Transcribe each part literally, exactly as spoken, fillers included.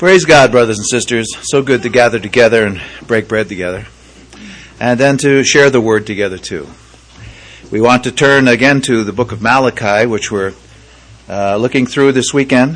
Praise God, brothers and sisters. So good to gather together and break bread together. And then to share the word together too. We want to turn again to the book of Malachi, which we're uh, looking through this weekend.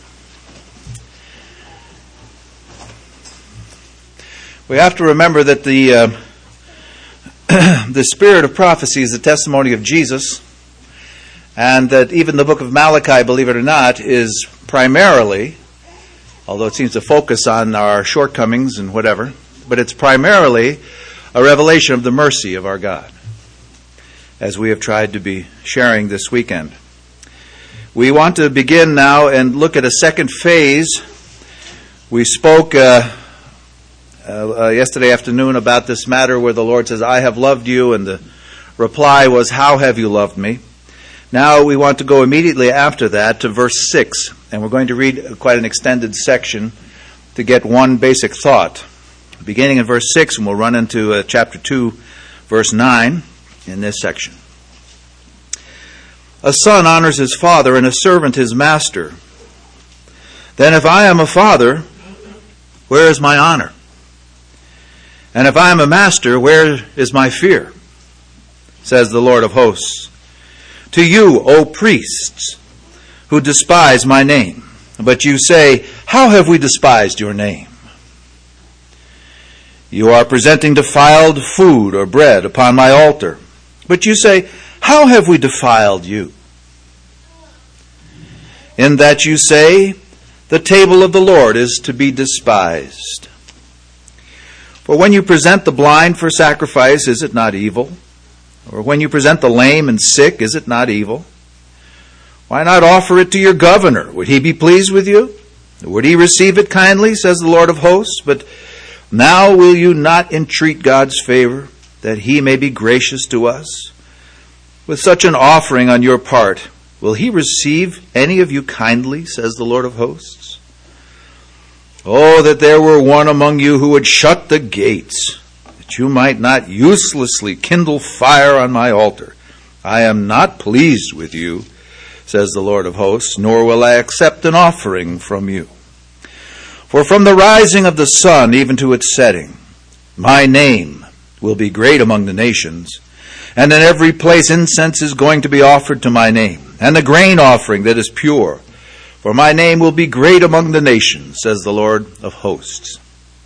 We have to remember that the uh, the spirit of prophecy is the testimony of Jesus, and that even the book of Malachi, believe it or not, is primarily, although it seems to focus on our shortcomings and whatever, but it's primarily a revelation of the mercy of our God, as we have tried to be sharing this weekend. We want to begin now and look at a second phase. We spoke uh, uh, uh, yesterday afternoon about this matter where the Lord says, I have loved you, and the reply was, how have you loved me? Now we want to go immediately after that to verse six, and we're going to read quite an extended section to get one basic thought. Beginning in verse six, and we'll run into uh, chapter two, verse nine in this section. A son honors his father, and a servant his master. Then if I am a father, where is my honor? And if I am a master, where is my fear? Says the Lord of hosts. To you, O priests, who despise my name. But you say, how have we despised your name? You are presenting defiled food or bread upon my altar. But you say, how have we defiled you? In that you say, the table of the Lord is to be despised. For when you present the blind for sacrifice, is it not evil? Or when you present the lame and sick, is it not evil? Why not offer it to your governor? Would he be pleased with you? Would he receive it kindly, says the Lord of hosts? But now will you not entreat God's favor, that he may be gracious to us? With such an offering on your part, will he receive any of you kindly, says the Lord of hosts? Oh, that there were one among you who would shut the gates, that you might not uselessly kindle fire on my altar. I am not pleased with you, says the Lord of hosts, nor will I accept an offering from you. For from the rising of the sun even to its setting, my name will be great among the nations, and in every place incense is going to be offered to my name, and the grain offering that is pure. For my name will be great among the nations, says the Lord of hosts.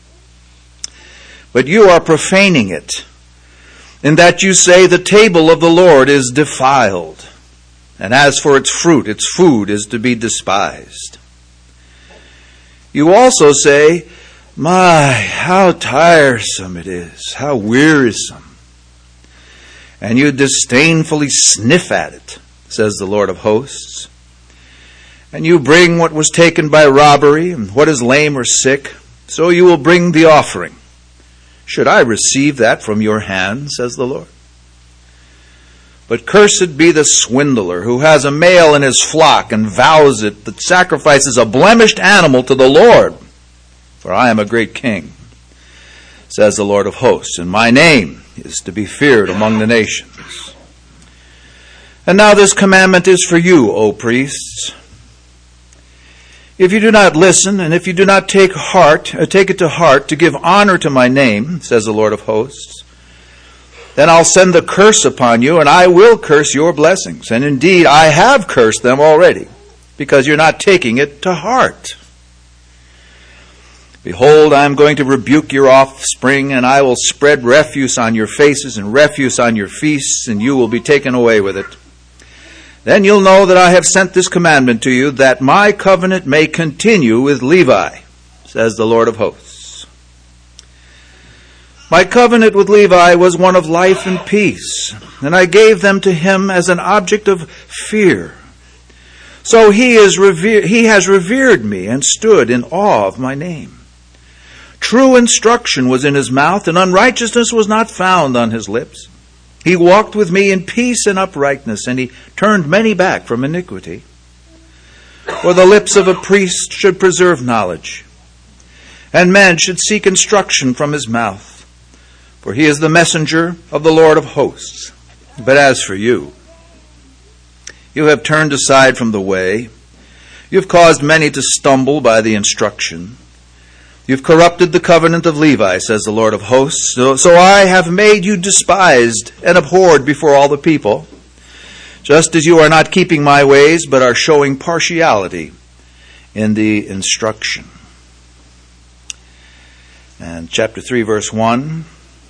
But you are profaning it, in that you say the table of the Lord is defiled, and as for its fruit, its food is to be despised. You also say, my, how tiresome it is, how wearisome. And you disdainfully sniff at it, says the Lord of hosts. And you bring what was taken by robbery, and what is lame or sick, so you will bring the offering. Should I receive that from your hand, says the Lord? But cursed be the swindler who has a male in his flock and vows it that sacrifices a blemished animal to the Lord. For I am a great king, says the Lord of hosts, and my name is to be feared among the nations. And now this commandment is for you, O priests. If you do not listen, and if you do not take heart, uh, take it to heart to give honor to my name, says the Lord of hosts, then I'll send the curse upon you, and I will curse your blessings. And indeed, I have cursed them already, because you're not taking it to heart. Behold, I am going to rebuke your offspring, and I will spread refuse on your faces and refuse on your feasts, and you will be taken away with it. Then you'll know that I have sent this commandment to you, that my covenant may continue with Levi, says the Lord of hosts. My covenant with Levi was one of life and peace, and I gave them to him as an object of fear. So he is revered, he has revered me and stood in awe of my name. True instruction was in his mouth, and unrighteousness was not found on his lips. He walked with me in peace and uprightness, and he turned many back from iniquity. For the lips of a priest should preserve knowledge, and men should seek instruction from his mouth. For he is the messenger of the Lord of hosts. But as for you, you have turned aside from the way. You have caused many to stumble by the instruction. You've corrupted the covenant of Levi, says the Lord of hosts. So, so I have made you despised and abhorred before all the people, just as you are not keeping my ways, but are showing partiality in the instruction. And chapter three, verse one.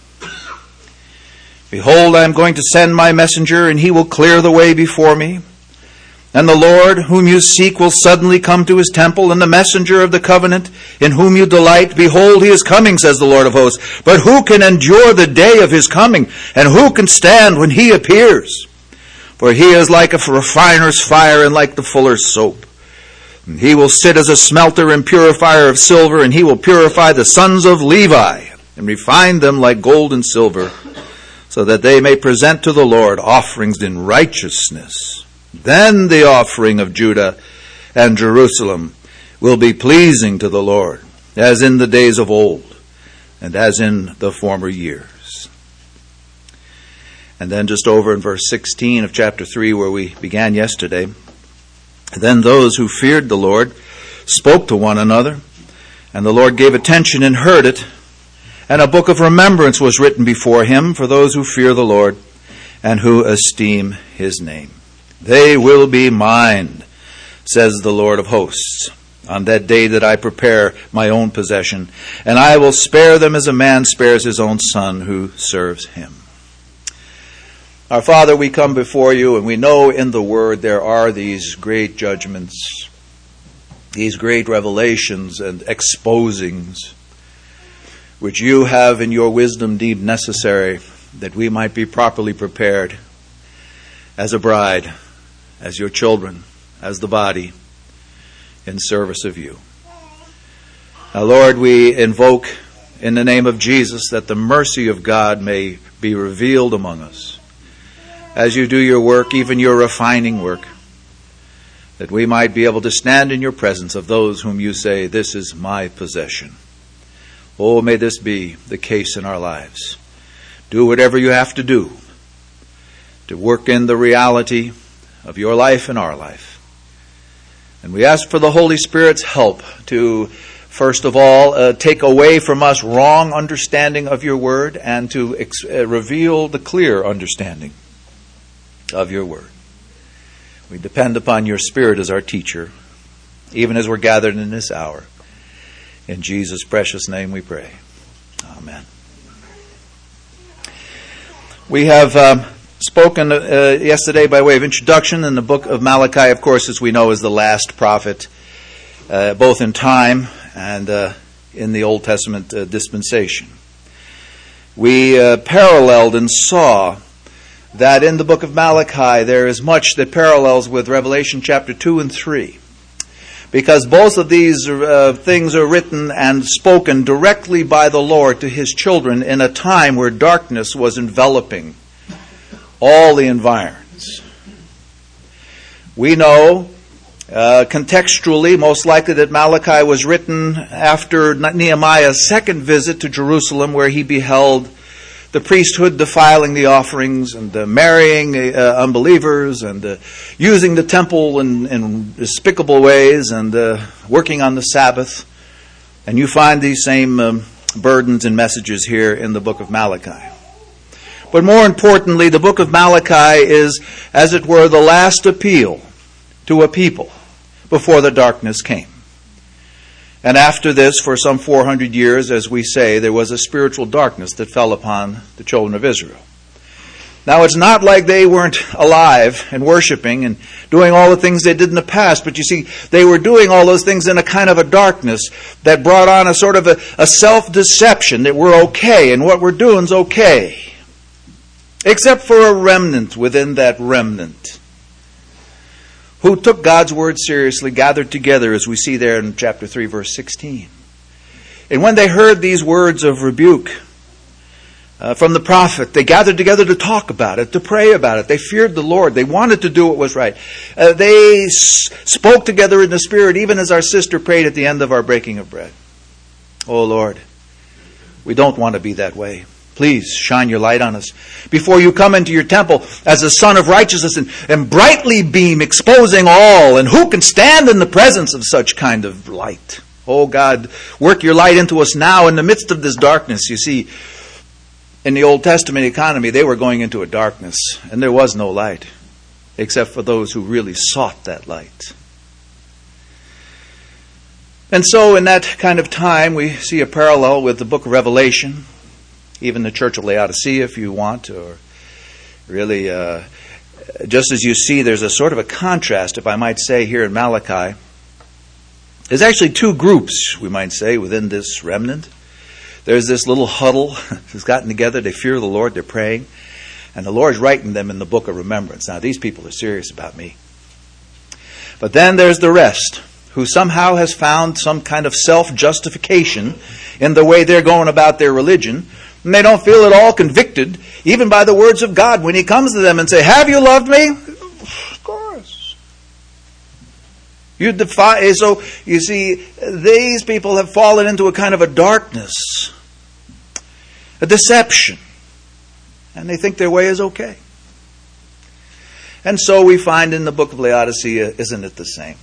Behold, I am going to send my messenger, and he will clear the way before me. And the Lord, whom you seek, will suddenly come to his temple, and the messenger of the covenant, in whom you delight, behold, he is coming, says the Lord of hosts. But who can endure the day of his coming? And who can stand when he appears? For he is like a refiner's fire, and like the fuller's soap. And he will sit as a smelter and purifier of silver, and he will purify the sons of Levi, and refine them like gold and silver, so that they may present to the Lord offerings in righteousness. Then the offering of Judah and Jerusalem will be pleasing to the Lord, as in the days of old, and as in the former years. And then just over in verse sixteen of chapter three, where we began yesterday, then those who feared the Lord spoke to one another, and the Lord gave attention and heard it, and a book of remembrance was written before him for those who fear the Lord and who esteem his name. They will be mine, says the Lord of hosts, on that day that I prepare my own possession, and I will spare them as a man spares his own son who serves him. Our Father, we come before you, and we know in the Word there are these great judgments, these great revelations and exposings, which you have in your wisdom deemed necessary that we might be properly prepared as a bride, as your children, as the body, in service of you. Now, Lord, we invoke in the name of Jesus that the mercy of God may be revealed among us as you do your work, even your refining work, that we might be able to stand in your presence of those whom you say, this is my possession. Oh, may this be the case in our lives. Do whatever you have to do to work in the reality of your life and our life. And we ask for the Holy Spirit's help to, first of all, uh, take away from us wrong understanding of your word and to ex- uh, reveal the clear understanding of your word. We depend upon your Spirit as our teacher, even as we're gathered in this hour. In Jesus' precious name we pray. Amen. We have um, spoken uh, yesterday by way of introduction in the book of Malachi, of course, as we know, is the last prophet, uh, both in time and uh, in the Old Testament uh, dispensation. We uh, paralleled and saw that in the book of Malachi there is much that parallels with Revelation chapter two and three. Because both of these uh, things are written and spoken directly by the Lord to his children in a time where darkness was enveloping all the environs. We know uh, contextually, most likely, that Malachi was written after Nehemiah's second visit to Jerusalem, where he beheld the priesthood defiling the offerings and uh, marrying uh, unbelievers and uh, using the temple in, in despicable ways and uh, working on the Sabbath. And you find these same um, burdens and messages here in the book of Malachi. But more importantly, the book of Malachi is, as it were, the last appeal to a people before the darkness came. And after this, for some four hundred years, as we say, there was a spiritual darkness that fell upon the children of Israel. Now, it's not like they weren't alive and worshiping and doing all the things they did in the past, but you see, they were doing all those things in a kind of a darkness that brought on a sort of a, a self-deception that we're okay and what we're doing's okay. Except for a remnant within that remnant who took God's word seriously, gathered together, as we see there in chapter three, verse sixteen. And when they heard these words of rebuke uh, from the prophet, they gathered together to talk about it, to pray about it. They feared the Lord. They wanted to do what was right. Uh, they s- spoke together in the Spirit, even as our sister prayed at the end of our breaking of bread. Oh, Lord, we don't want to be that way. Please shine your light on us before you come into your temple as a sun of righteousness and, and brightly beam, exposing all. And who can stand in the presence of such kind of light? Oh God, work your light into us now in the midst of this darkness. You see, in the Old Testament economy, they were going into a darkness, and there was no light, except for those who really sought that light. And so in that kind of time, we see a parallel with the book of Revelation, even the church of Laodicea, if you want, or really, uh, just as you see, there's a sort of a contrast, if I might say, here in Malachi. There's actually two groups, we might say, within this remnant. There's this little huddle who's gotten together. They fear the Lord. They're praying. And the Lord's writing them in the book of remembrance. Now, these people are serious about me. But then there's the rest, who somehow has found some kind of self-justification in the way they're going about their religion. And they don't feel at all convicted, even by the words of God, when He comes to them and say, have you loved me? Of course. You defy. So, you see, these people have fallen into a kind of a darkness, a deception. And they think their way is okay. And so we find in the book of Laodicea, isn't it the same?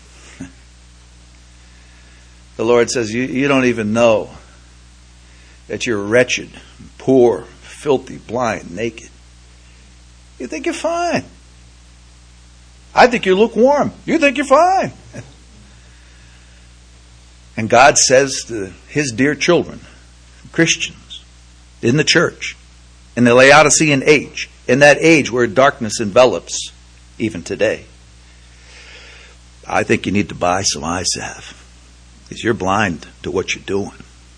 The Lord says, you, you don't even know that you're wretched, poor, filthy, blind, naked. You think you're fine. I think you're lukewarm. You think you're fine. And God says to His dear children, Christians, in the church, in the Laodicean age, in that age where darkness envelops even today, I think you need to buy some eye salve, because you're blind to what you're doing.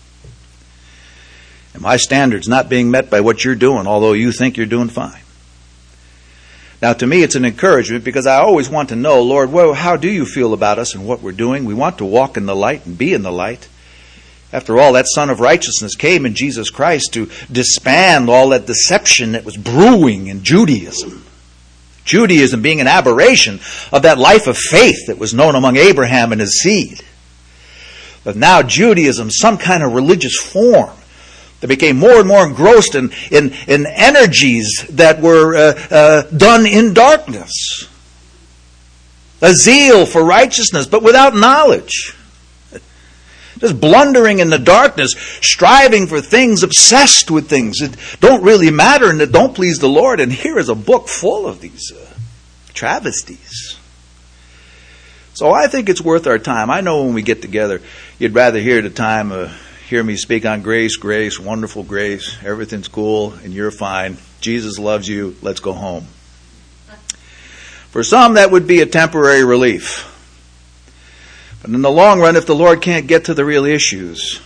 And my standard's not being met by what you're doing, although you think you're doing fine. Now, to me, it's an encouragement, because I always want to know, Lord, well, how do you feel about us and what we're doing? We want to walk in the light and be in the light. After all, that Son of Righteousness came in Jesus Christ to disband all that deception that was brewing in Judaism. Judaism being an aberration of that life of faith that was known among Abraham and his seed. But now Judaism, some kind of religious form that became more and more engrossed in, in, in energies that were uh, uh, done in darkness. A zeal for righteousness, but without knowledge. Just blundering in the darkness, striving for things, obsessed with things that don't really matter and that don't please the Lord. And here is a book full of these uh, travesties. So I think it's worth our time. I know when we get together, you'd rather hear the time, uh, hear me speak on grace, grace, wonderful grace, everything's cool, and you're fine. Jesus loves you, let's go home. For some, that would be a temporary relief. But in the long run, if the Lord can't get to the real issues,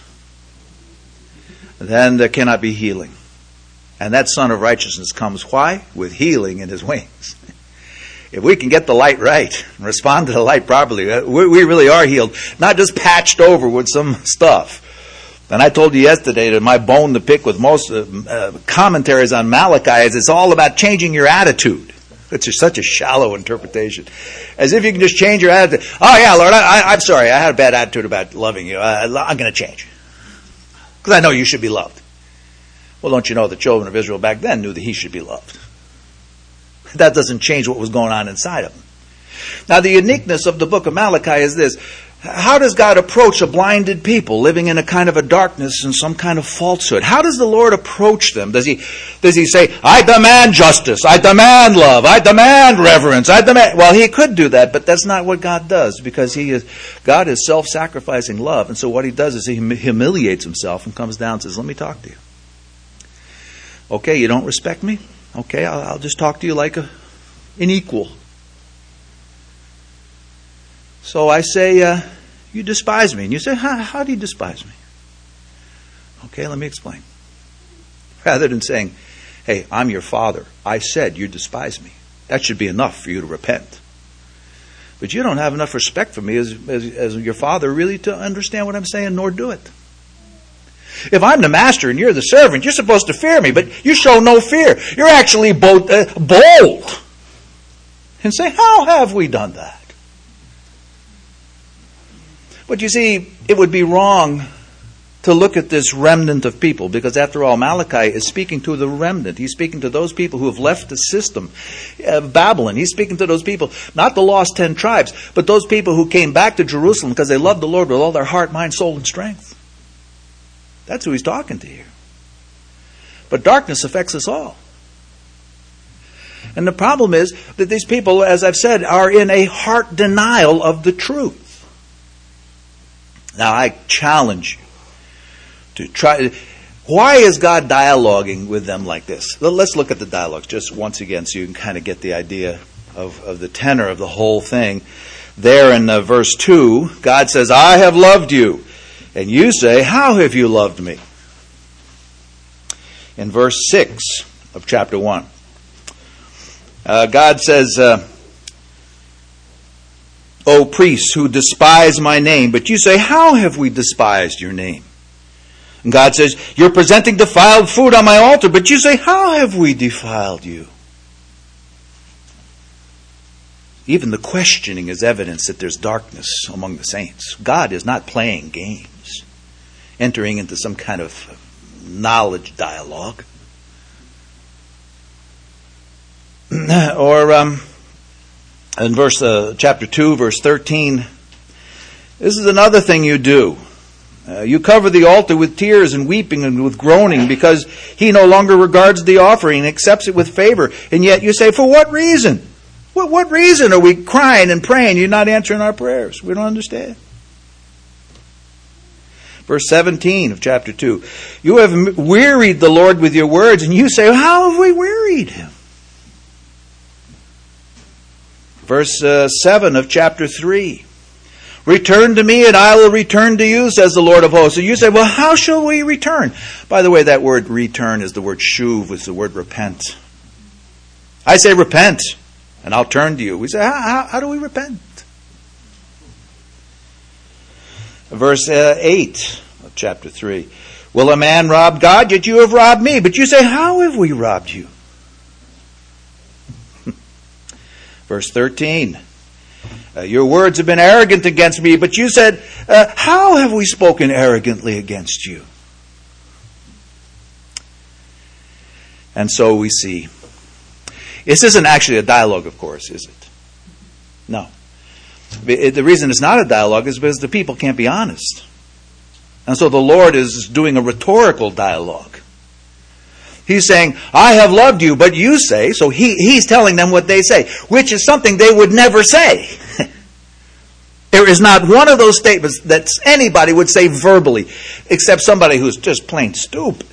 then there cannot be healing. And that Son of Righteousness comes, why? With healing in His wings. If we can get the light right, and respond to the light properly, we really are healed. Not just patched over with some stuff. And I told you yesterday that my bone to pick with most uh, uh, commentaries on Malachi is it's all about changing your attitude. It's just such a shallow interpretation. As if you can just change your attitude. Oh yeah, Lord, I, I, I'm sorry. I had a bad attitude about loving you. I, I'm going to change. Because I know you should be loved. Well, don't you know the children of Israel back then knew that He should be loved. That doesn't change what was going on inside of them. Now, the uniqueness of the book of Malachi is this. How does God approach a blinded people living in a kind of a darkness and some kind of falsehood? How does the Lord approach them? Does he, does he say, I demand justice, I demand love, I demand reverence, I demand... Well, He could do that, but that's not what God does, because He is, God is self-sacrificing love. And so what He does is He humiliates Himself and comes down and says, let me talk to you. Okay, you don't respect me? Okay, I'll, I'll just talk to you like a, an equal. So I say, uh, you despise me. And you say, how, how do you despise me? Okay, let me explain. Rather than saying, hey, I'm your father. I said you despise me. That should be enough for you to repent. But you don't have enough respect for me as, as, as your father really to understand what I'm saying, nor do it. If I'm the master and you're the servant, you're supposed to fear me, but you show no fear. You're actually bold, uh, bold. And say, how have we done that? But you see, it would be wrong to look at this remnant of people, because after all, Malachi is speaking to the remnant. He's speaking to those people who have left the system of Babylon. He's speaking to those people, not the lost ten tribes, but those people who came back to Jerusalem because they loved the Lord with all their heart, mind, soul, and strength. That's who he's talking to here. But darkness affects us all. And the problem is that these people, as I've said, are in a heart denial of the truth. Now, I challenge you to try. Why is God dialoguing with them like this? Let's look at the dialogues just once again so you can kind of get the idea of, of the tenor of the whole thing. There in uh, verse two, God says, I have loved you. And you say, how have you loved me? In verse six of chapter one, uh, God says, uh, O priests who despise my name, but you say, how have we despised your name? And God says, you're presenting defiled food on my altar, but you say, how have we defiled you? Even the questioning is evidence that there's darkness among the saints. God is not playing games, entering into some kind of knowledge dialogue. Or um, in verse uh, chapter two, verse thirteen, this is another thing you do. Uh, you cover the altar with tears and weeping and with groaning because he no longer regards the offering and accepts it with favor. And yet you say, for what reason? What, what reason are we crying and praying? You're not answering our prayers. We don't understand. Verse seventeen of chapter two. You have wearied the Lord with your words, and you say, how have we wearied him? Verse uh, seven of chapter three. Return to me and I will return to you, says the Lord of hosts. And you say, well, how shall we return? By the way, that word return is the word shuv, is the word repent. I say repent, and I'll turn to you. We say, how, how, how do we repent? Verse uh, eight of chapter three. Will a man rob God? Yet you have robbed me. But you say, how have we robbed you? Verse thirteen. Uh, your words have been arrogant against me, but you said, uh, how have we spoken arrogantly against you? And so we see. This isn't actually a dialogue, of course, is it? No. The reason it's not a dialogue is because the people can't be honest. And so the Lord is doing a rhetorical dialogue. He's saying, I have loved you, but you say, so he, he's telling them what they say, which is something they would never say. There is not one of those statements that anybody would say verbally, except somebody who's just plain stupid.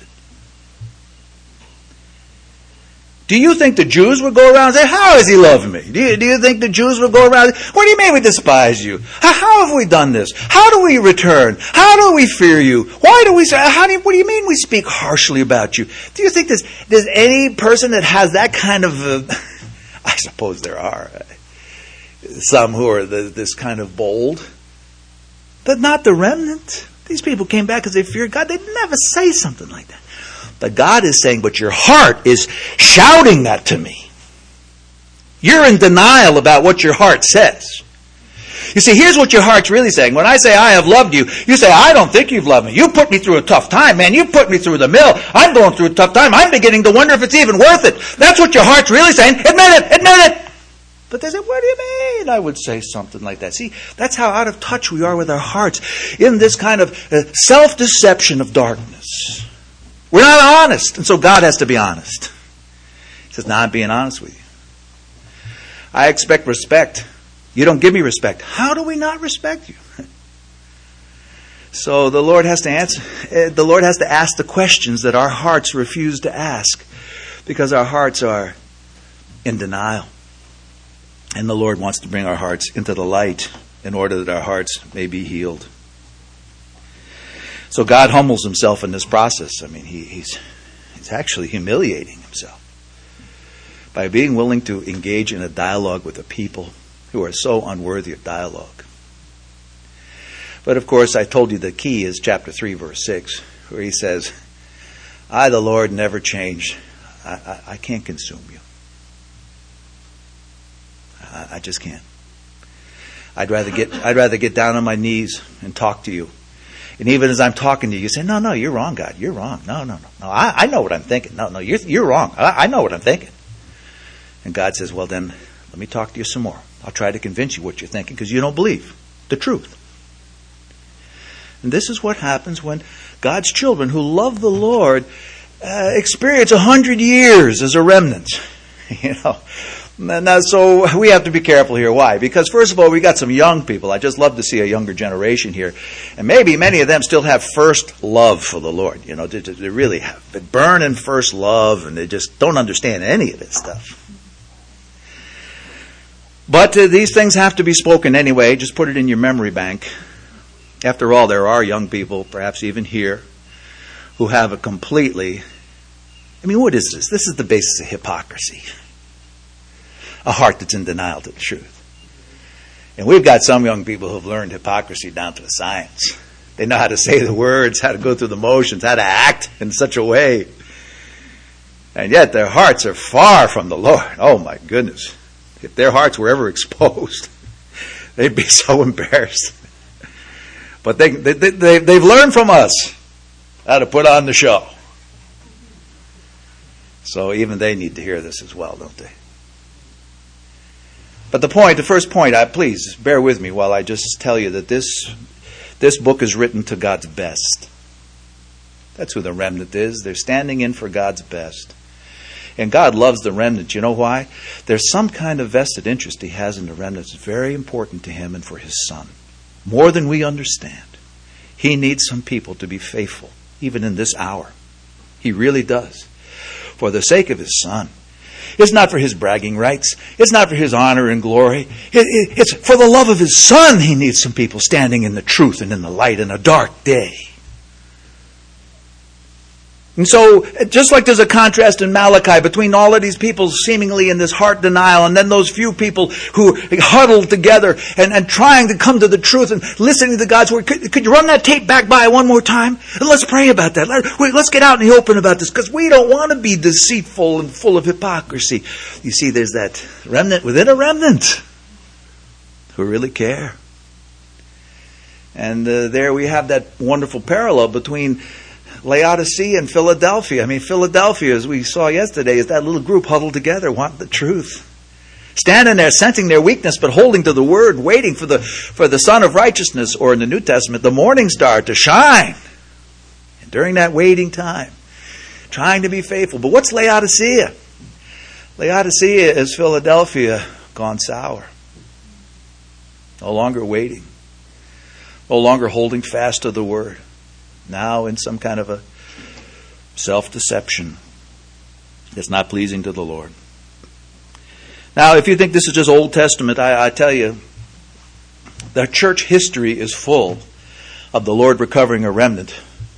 Do you think the Jews would go around and say, how has he loved me? Do you, do you think the Jews would go around and say, what do you mean we despise you? How, how have we done this? How do we return? How do we fear you? Why do we say, how do you, what do you mean we speak harshly about you? Do you think there's, there's any person that has that kind of, uh, I suppose there are, uh, some who are the, this kind of bold, but not the remnant. These people came back because they feared God. They'd never say something like that. But God is saying, but your heart is shouting that to me. You're in denial about what your heart says. You see, here's what your heart's really saying. When I say I have loved you, you say, I don't think you've loved me. You put me through a tough time, man. You put me through the mill. I'm going through a tough time. I'm beginning to wonder if it's even worth it. That's what your heart's really saying. Admit it, admit it. But they say, what do you mean? I would say something like that. See, that's how out of touch we are with our hearts in this kind of uh, self-deception of darkness. We're not honest, and so God has to be honest. He says, now I'm being honest with you. I expect respect. You don't give me respect. How do we not respect you? So the Lord has to answer. The Lord has to ask the questions that our hearts refuse to ask, because our hearts are in denial. And the Lord wants to bring our hearts into the light in order that our hearts may be healed. So God humbles himself in this process. I mean, he, he's, he's actually humiliating himself by being willing to engage in a dialogue with a people who are so unworthy of dialogue. But of course, I told you the key is chapter three, verse six, where he says, I, the Lord, never change. I, I, I can't consume you. I, I just can't. I'd rather get I'd rather get down on my knees and talk to you And even as I'm talking to you, you say, no, no, you're wrong, God. You're wrong. No, no, no. no I, I know what I'm thinking. No, no, you're, you're wrong. I, I know what I'm thinking. And God says, well, then let me talk to you some more. I'll try to convince you what you're thinking because you don't believe the truth. And this is what happens when God's children who love the Lord uh, experience a hundred years as a remnant. You know, now, so we have to be careful here. Why? Because first of all, we got some young people. I just love to see a younger generation here, and maybe many of them still have first love for the Lord. You know, they, they really have been burning first love, and they just don't understand any of this stuff. But uh, these things have to be spoken anyway. Just put it in your memory bank. After all, there are young people, perhaps even here, who have a completely, I mean, what is this? This is the basis of hypocrisy. A heart that's in denial to the truth. And we've got some young people who've learned hypocrisy down to a science. They know how to say the words, how to go through the motions, how to act in such a way. And yet their hearts are far from the Lord. Oh my goodness. If their hearts were ever exposed, they'd be so embarrassed. But they, they, they, they've learned from us how to put on the show. So even they need to hear this as well, don't they? But the point, the first point, I, please bear with me while I just tell you that this, this book is written to God's best. That's who the remnant is. They're standing in for God's best. And God loves the remnant. You know why? There's some kind of vested interest He has in the remnant. It's very important to Him and for His Son. More than we understand. He needs some people to be faithful, even in this hour. He really does. For the sake of His Son. It's not for His bragging rights. It's not for His honor and glory. It, it, it's for the love of His Son. He needs some people standing in the truth and in the light in a dark day. And so, just like there's a contrast in Malachi between all of these people seemingly in this heart denial and then those few people who huddled together and, and trying to come to the truth and listening to God's word. Could, could you run that tape back by one more time? And let's pray about that. Let, wait, let's get out in the open about this because we don't want to be deceitful and full of hypocrisy. You see, there's that remnant within a remnant who really care. And uh, there we have that wonderful parallel between Laodicea and Philadelphia. I mean, Philadelphia, as we saw yesterday, is that little group huddled together, wanting the truth. Standing there, sensing their weakness, but holding to the word, waiting for the for the Son of Righteousness, or in the New Testament, the morning star to shine. And during that waiting time, trying to be faithful. But what's Laodicea? Laodicea is Philadelphia gone sour. No longer waiting. No longer holding fast to the word. Now in some kind of a self-deception that's not pleasing to the Lord. Now, if you think this is just Old Testament, I, I tell you, the church history is full of the Lord recovering a remnant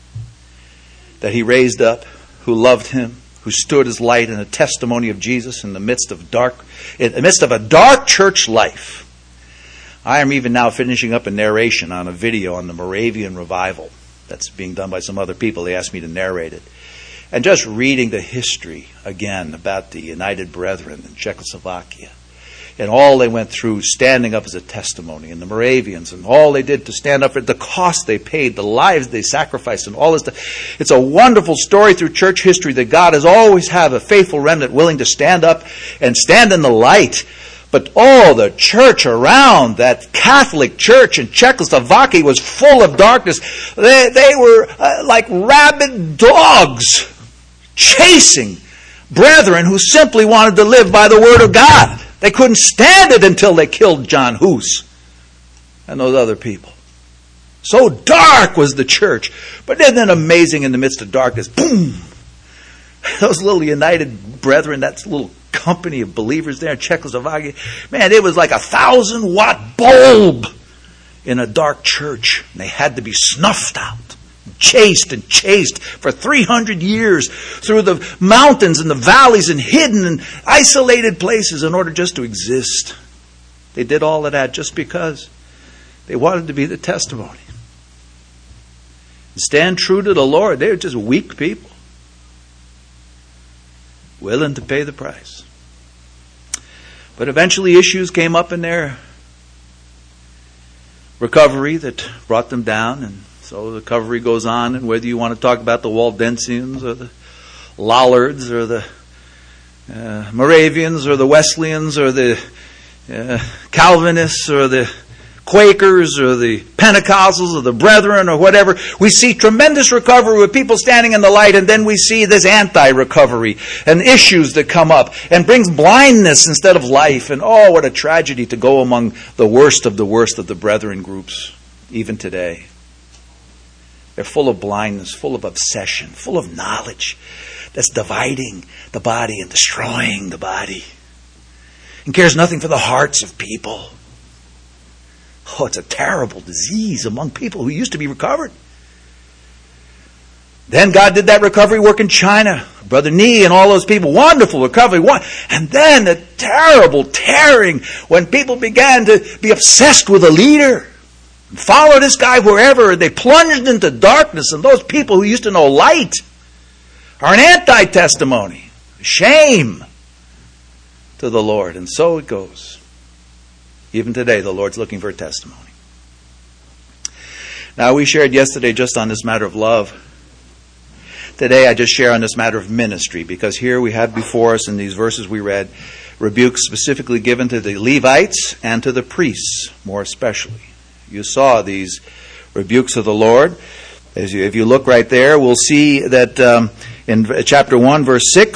that He raised up, who loved Him, who stood as light and a testimony of Jesus in the midst of dark, in the midst of a dark church life. I am even now finishing up a narration on a video on the Moravian revival. That's being done by some other people. They asked me to narrate it. And just reading the history again about the United Brethren in Czechoslovakia and all they went through standing up as a testimony, and the Moravians and all they did to stand up for the cost they paid, the lives they sacrificed, and all this stuff. It's a wonderful story through church history that God has always had a faithful remnant willing to stand up and stand in the light. But all the church around, that Catholic church in Czechoslovakia, was full of darkness. They, they were uh, like rabid dogs chasing brethren who simply wanted to live by the word of God. They couldn't stand it until they killed John Hus and those other people. So dark was the church. But isn't it amazing in the midst of darkness? Boom! Those little United Brethren, that little company of believers there in Czechoslovakia, man, it was like a thousand watt bulb in a dark church. And they had to be snuffed out, chased and chased for three hundred years through the mountains and the valleys and hidden and isolated places in order just to exist. They did all of that just because they wanted to be the testimony. And stand true to the Lord. They were just weak people, willing to pay the price. But eventually issues came up in their recovery that brought them down, and So the recovery goes on, and whether you want to talk about the Waldensians or the Lollards or the uh, Moravians or the Wesleyans or the uh, Calvinists or the Quakers or the Pentecostals or the Brethren or whatever, we see tremendous recovery with people standing in the light, and then we see this anti-recovery and issues that come up and brings blindness instead of life. And oh, what a tragedy to go among the worst of the worst of the Brethren groups, even today. They're full of blindness, full of obsession, full of knowledge that's dividing the body and destroying the body, and cares nothing for the hearts of people. Oh, it's a terrible disease among people who used to be recovered. Then God did that recovery work in China. Brother Nee and all those people, wonderful recovery. And then the terrible tearing when people began to be obsessed with a leader. Follow this guy wherever. They plunged into darkness, and those people who used to know light are an anti-testimony. Shame to the Lord. And so it goes. Even today, the Lord's looking for a testimony. Now, we shared yesterday just on this matter of love. Today, I just share on this matter of ministry, because here we have before us in these verses we read, rebukes specifically given to the Levites and to the priests, more especially. You saw these rebukes of the Lord. As you, if you look right there, we'll see that um, in chapter one, verse six,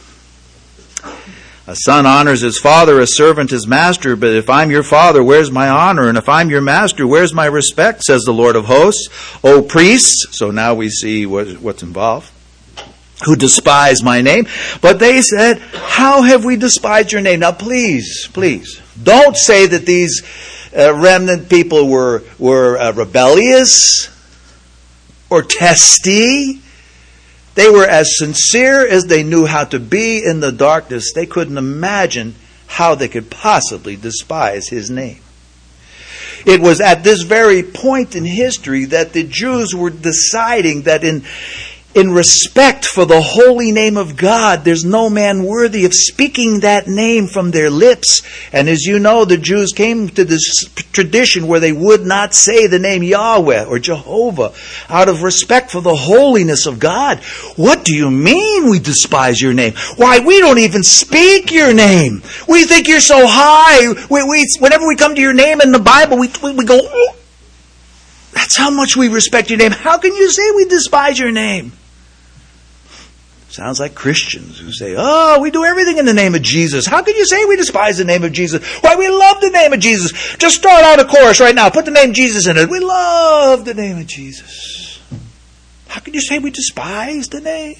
a son honors his father, a servant his master. But if I'm your father, where's my honor? And if I'm your master, where's my respect? Says the Lord of hosts. O priests, so now we see what, what's involved, who despise my name. But they said, how have we despised your name? Now please, please, don't say that these uh, remnant people were, were uh, rebellious or testy. They were as sincere as they knew how to be in the darkness. They couldn't imagine how they could possibly despise his name. It was at this very point in history that the Jews were deciding that in in respect for the holy name of God, there's no man worthy of speaking that name from their lips. And as you know, the Jews came to this tradition where they would not say the name Yahweh or Jehovah out of respect for the holiness of God. What do you mean we despise your name? Why, we don't even speak your name. We think you're so high. We, we, whenever we come to your name in the Bible, we, we, we go, oh, that's how much we respect your name. How can you say we despise your name? Sounds like Christians who say, oh, we do everything in the name of Jesus. How can you say we despise the name of Jesus? Why, we love the name of Jesus. Just start out a chorus right now. Put the name Jesus in it. We love the name of Jesus. How can you say we despise the name?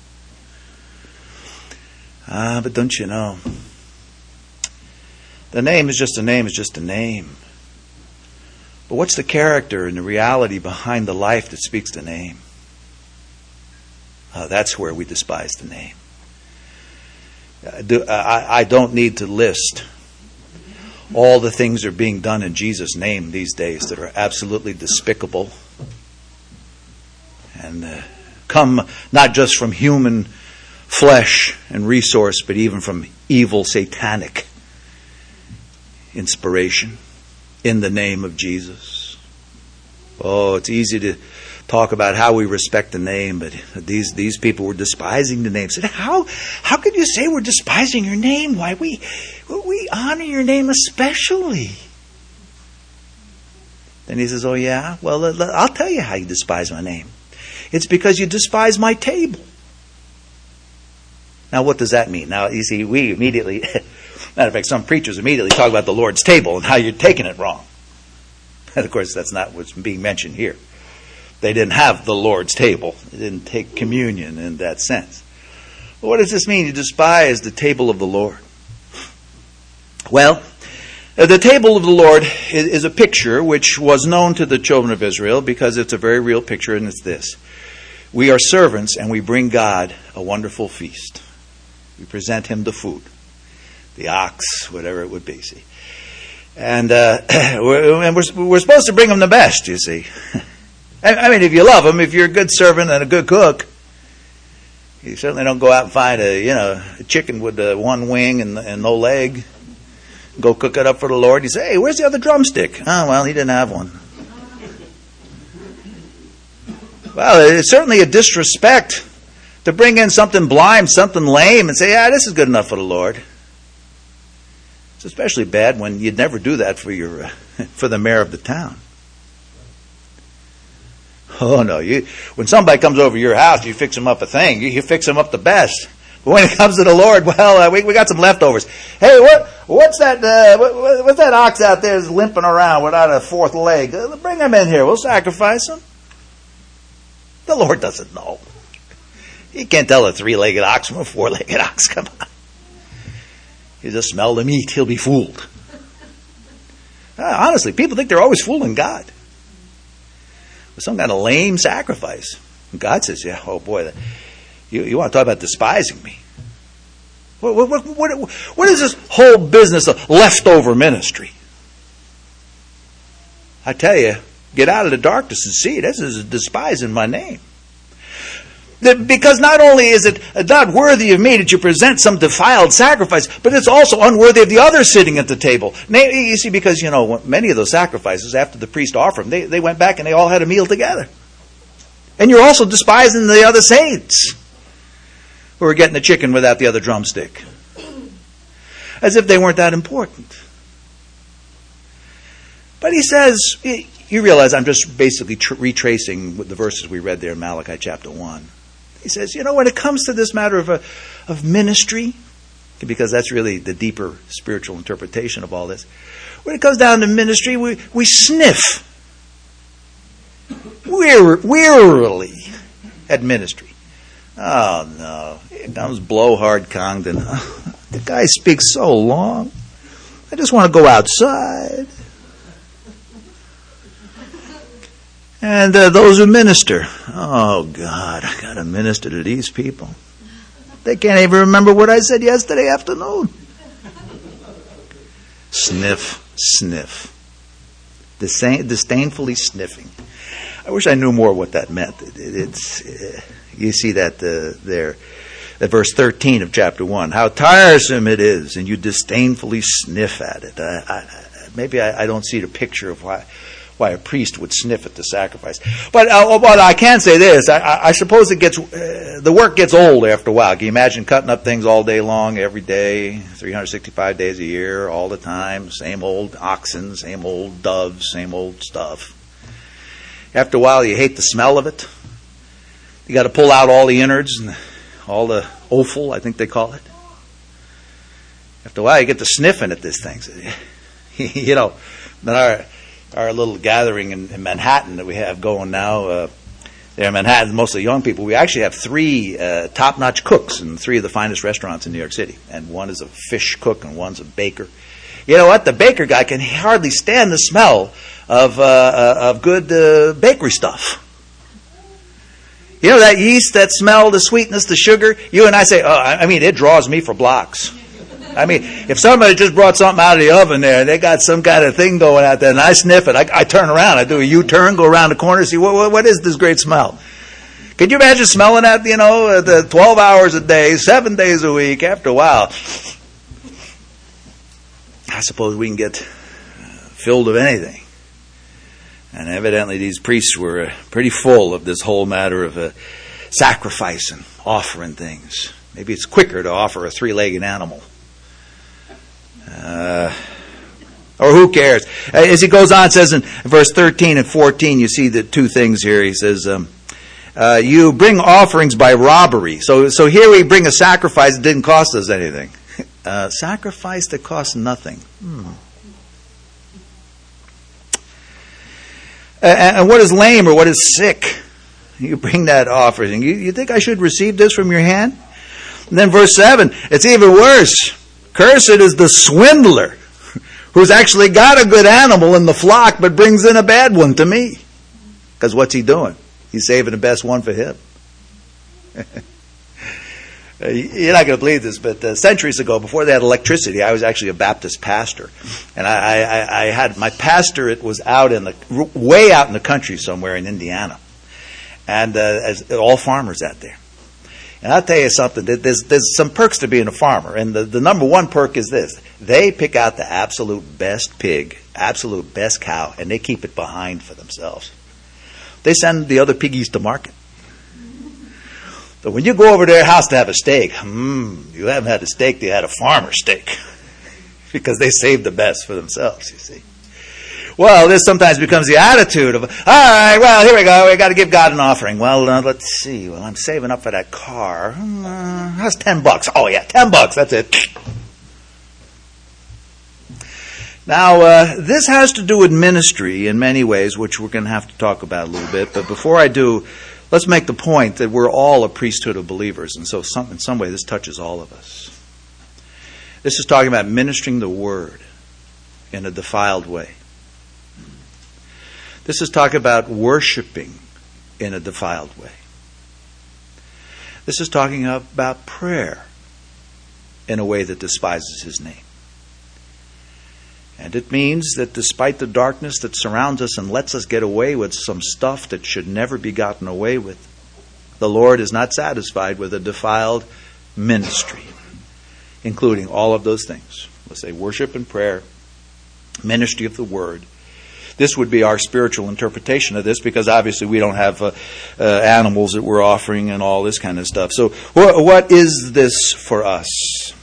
Ah, but don't you know? The name is just a name, is just a name. But what's the character and the reality behind the life that speaks the name? Uh, that's where we despise the name. Uh, do, uh, I, I don't need to list all the things that are being done in Jesus' name these days that are absolutely despicable and uh, come not just from human flesh and resource, but even from evil satanic inspiration in the name of Jesus. Oh, it's easy to talk about how we respect the name, but these these people were despising the name. Said, how how could you say we're despising your name? Why, we we honor your name especially. Then he says, oh yeah? Well, I'll tell you how you despise my name. It's because you despise my table. Now, what does that mean? Now, you see, we immediately, matter of fact, some preachers immediately talk about the Lord's table and how you're taking it wrong. And of course, that's not what's being mentioned here. They didn't have the Lord's table. They didn't take communion in that sense. But what does this mean? You despise the table of the Lord. Well, the table of the Lord is a picture which was known to the children of Israel because it's a very real picture, and it's this. We are servants and we bring God a wonderful feast. We present him the food, the ox, whatever it would be, see. And, uh, we're, and we're, we're supposed to bring him the best, you see. I mean, if you love him, if you're a good servant and a good cook, you certainly don't go out and find a, you know, a chicken with uh, one wing and, and no leg. Go cook it up for the Lord. You say, hey, where's the other drumstick? Oh, well, he didn't have one. Well, it's certainly a disrespect to bring in something blind, something lame, and say, yeah, this is good enough for the Lord. It's especially bad when you'd never do that for your uh, for the mayor of the town. Oh, no. You, when somebody comes over your house, you fix them up a thing. You, you fix them up the best. But when it comes to the Lord, well, uh, we, we got some leftovers. Hey, what what's that uh, what, what's that ox out there that's limping around without a fourth leg? Uh, bring him in here. We'll sacrifice him. The Lord doesn't know. He can't tell a three-legged ox from a four-legged ox. Come on. He just smell the meat. He'll be fooled. Uh, honestly, people think they're always fooling God. With some kind of lame sacrifice. And God says, yeah, oh boy, that, you, you want to talk about despising me. What, what, what, what is this whole business of leftover ministry? I tell you, get out of the darkness and see. This is despising my name. Because not only is it not worthy of me that you present some defiled sacrifice, but it's also unworthy of the others sitting at the table. You see, because, you know, many of those sacrifices, after the priest offered them, they, they went back and they all had a meal together. And you're also despising the other saints who are getting the chicken without the other drumstick. As if they weren't that important. But he says, you realize I'm just basically tr- retracing the verses we read there in Malachi chapter one. He says, you know, when it comes to this matter of a, of ministry, because that's really the deeper spiritual interpretation of all this, when it comes down to ministry, we, we sniff wear, wearily at ministry. Oh, no. Here comes Blowhard Congdon. Oh, the guy speaks so long. I just want to go outside. And uh, those who minister. Oh, God, I got to minister to these people. They can't even remember what I said yesterday afternoon. Sniff, sniff. Disdain, disdainfully sniffing. I wish I knew more what that meant. It, it, it's uh, you see that uh, there, at verse thirteen of chapter one. How tiresome it is, and you disdainfully sniff at it. I, I, maybe I, I don't see the picture of why... why a priest would sniff at the sacrifice. But uh, but I can say this. I, I, I suppose it gets uh, the work gets old after a while. Can you imagine cutting up things all day long, every day, three hundred sixty-five days a year, all the time, same old oxen, same old doves, same old stuff. After a while, you hate the smell of it. You got to pull out all the innards and all the offal, I think they call it. After a while, you get to sniffing at this thing. You know, then our... Our little gathering in, in Manhattan that we have going now, uh, there in Manhattan, mostly young people, we actually have three uh, top-notch cooks in three of the finest restaurants in New York City. And one is a fish cook and one's a baker. You know what? The baker guy can hardly stand the smell of uh, uh, of good uh, bakery stuff. You know, that yeast, that smell, the sweetness, the sugar, you and I say, oh, I mean, it draws me for blocks. I mean, if somebody just brought something out of the oven there, and they got some kind of thing going out there, and I sniff it, I, I turn around, I do a U-turn, go around the corner, see what, what, what is this great smell? Can you imagine smelling that, you know, the twelve hours a day, seven days a week? After a while, I suppose we can get filled of anything. And evidently these priests were uh, pretty full of this whole matter of uh, sacrificing, offering things. Maybe it's quicker to offer a three-legged animal. Uh, or who cares? As he goes on, it says in verse thirteen and fourteen, you see the two things here. He says, um, uh, you bring offerings by robbery. So so here we bring a sacrifice that didn't cost us anything. Uh, sacrifice that costs nothing. Hmm. And, and what is lame or what is sick? You bring that offering. You, you think I should receive this from your hand? And then verse seven, it's even worse. Cursed is the swindler who's actually got a good animal in the flock but brings in a bad one to me. Because what's he doing? He's saving the best one for him. You're not going to believe this, but uh, centuries ago, before they had electricity, I was actually a Baptist pastor. And I, I, I had my pastorate was out in the way out in the country somewhere in Indiana. And uh, as, all farmers out there. And I'll tell you something, there's, there's some perks to being a farmer. And the, the number one perk is this. They pick out the absolute best pig, absolute best cow, and they keep it behind for themselves. They send the other piggies to market. So when you go over to their house to have a steak, hmm, you haven't had a steak, they had a farmer steak. Because they saved the best for themselves, you see. Well, this sometimes becomes the attitude of, all right, well, here we go. We got to give God an offering. Well, uh, let's see. Well, I'm saving up for that car. Uh, that's ten bucks. Oh, yeah, ten bucks. That's it. Now, uh, this has to do with ministry in many ways, which we're going to have to talk about a little bit. But before I do, let's make the point that we're all a priesthood of believers. And so some, in some way, this touches all of us. This is talking about ministering the word in a defiled way. This is talking about worshiping in a defiled way. This is talking about prayer in a way that despises his name. And it means that despite the darkness that surrounds us and lets us get away with some stuff that should never be gotten away with, the Lord is not satisfied with a defiled ministry, including all of those things. Let's say worship and prayer, ministry of the word. This would be our spiritual interpretation of this, because obviously we don't have uh, uh, animals that we're offering and all this kind of stuff. So wh- what is this for us?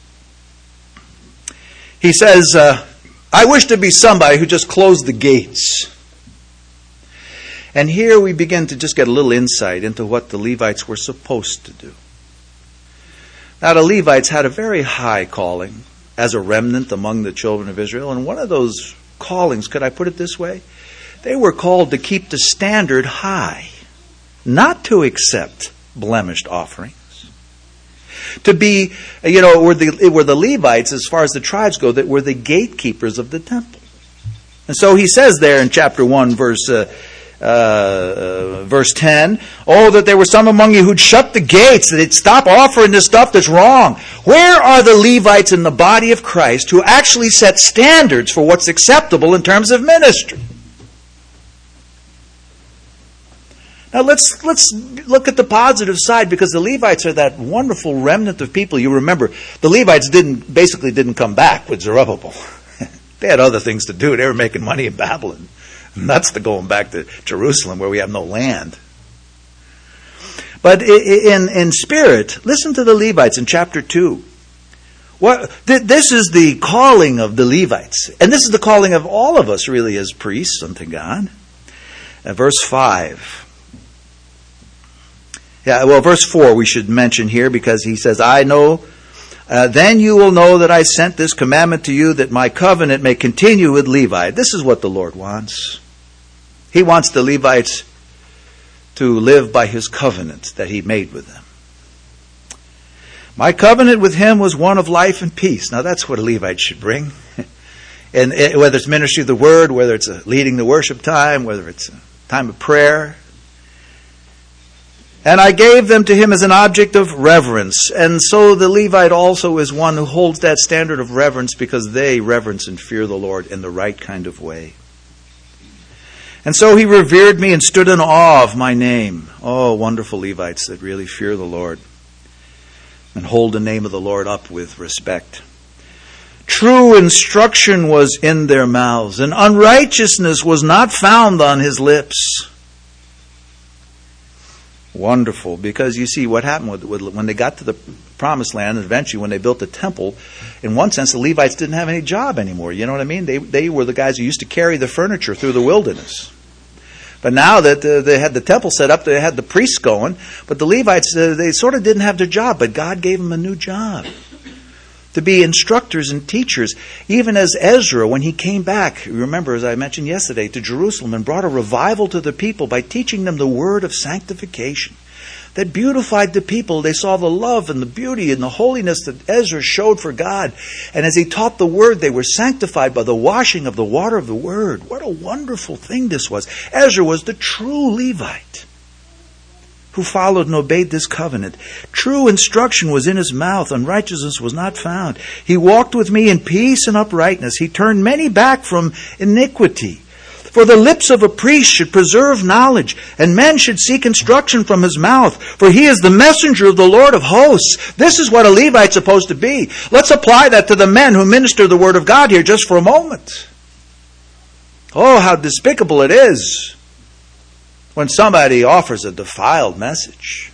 He says, uh, I wish to be somebody who just closed the gates. And here we begin to just get a little insight into what the Levites were supposed to do. Now, the Levites had a very high calling as a remnant among the children of Israel. And one of those callings, could I put it this way? They were called to keep the standard high, not to accept blemished offerings. To be, you know, were the, were the Levites, as far as the tribes go, that were the gatekeepers of the temple. And so he says there in chapter one, verse uh, uh, uh, verse ten, oh, that there were some among you who'd shut the gates, that they'd stop offering this stuff that's wrong. Where are the Levites in the body of Christ who actually set standards for what's acceptable in terms of ministry? Now let's let's look at the positive side, because the Levites are that wonderful remnant of people. You remember, the Levites didn't basically didn't come back with Zerubbabel. They had other things to do. They were making money in Babylon. And that's the going back to Jerusalem where we have no land. But in in spirit, listen to the Levites in chapter two. What this is the calling of the Levites, and this is the calling of all of us, really, as priests unto God. Uh, verse five. Yeah, well, verse four we should mention here, because he says, I know, uh, then you will know that I sent this commandment to you, that my covenant may continue with Levi. This is what the Lord wants. He wants the Levites to live by his covenant that he made with them. My covenant with him was one of life and peace. Now that's what a Levite should bring. And it, whether it's ministry of the word, whether it's a leading the worship time, whether it's a time of prayer. And I gave them to him as an object of reverence. And so the Levite also is one who holds that standard of reverence, because they reverence and fear the Lord in the right kind of way. And so he revered me and stood in awe of my name. Oh, wonderful Levites that really fear the Lord and hold the name of the Lord up with respect. True instruction was in their mouths, and unrighteousness was not found on his lips. Wonderful, because you see what happened with, with, when they got to the promised land, and eventually when they built the temple, in one sense the Levites didn't have any job anymore. You know what I mean? They they were the guys who used to carry the furniture through the wilderness. But now that uh, they had the temple set up, they had the priests going, but the Levites, uh, they sort of didn't have their job, but God gave them a new job. To be instructors and teachers. Even as Ezra, when he came back, remember, as I mentioned yesterday, to Jerusalem, and brought a revival to the people by teaching them the word of sanctification that beautified the people. They saw the love and the beauty and the holiness that Ezra showed for God. And as he taught the word, they were sanctified by the washing of the water of the word. What a wonderful thing this was. Ezra was the true Levite who followed and obeyed this covenant. True instruction was in his mouth, unrighteousness was not found. He walked with me in peace and uprightness. He turned many back from iniquity. For the lips of a priest should preserve knowledge, and men should seek instruction from his mouth. For he is the messenger of the Lord of hosts. This is what a Levite's supposed to be. Let's apply that to the men who minister the word of God here just for a moment. Oh, how despicable it is when somebody offers a defiled message.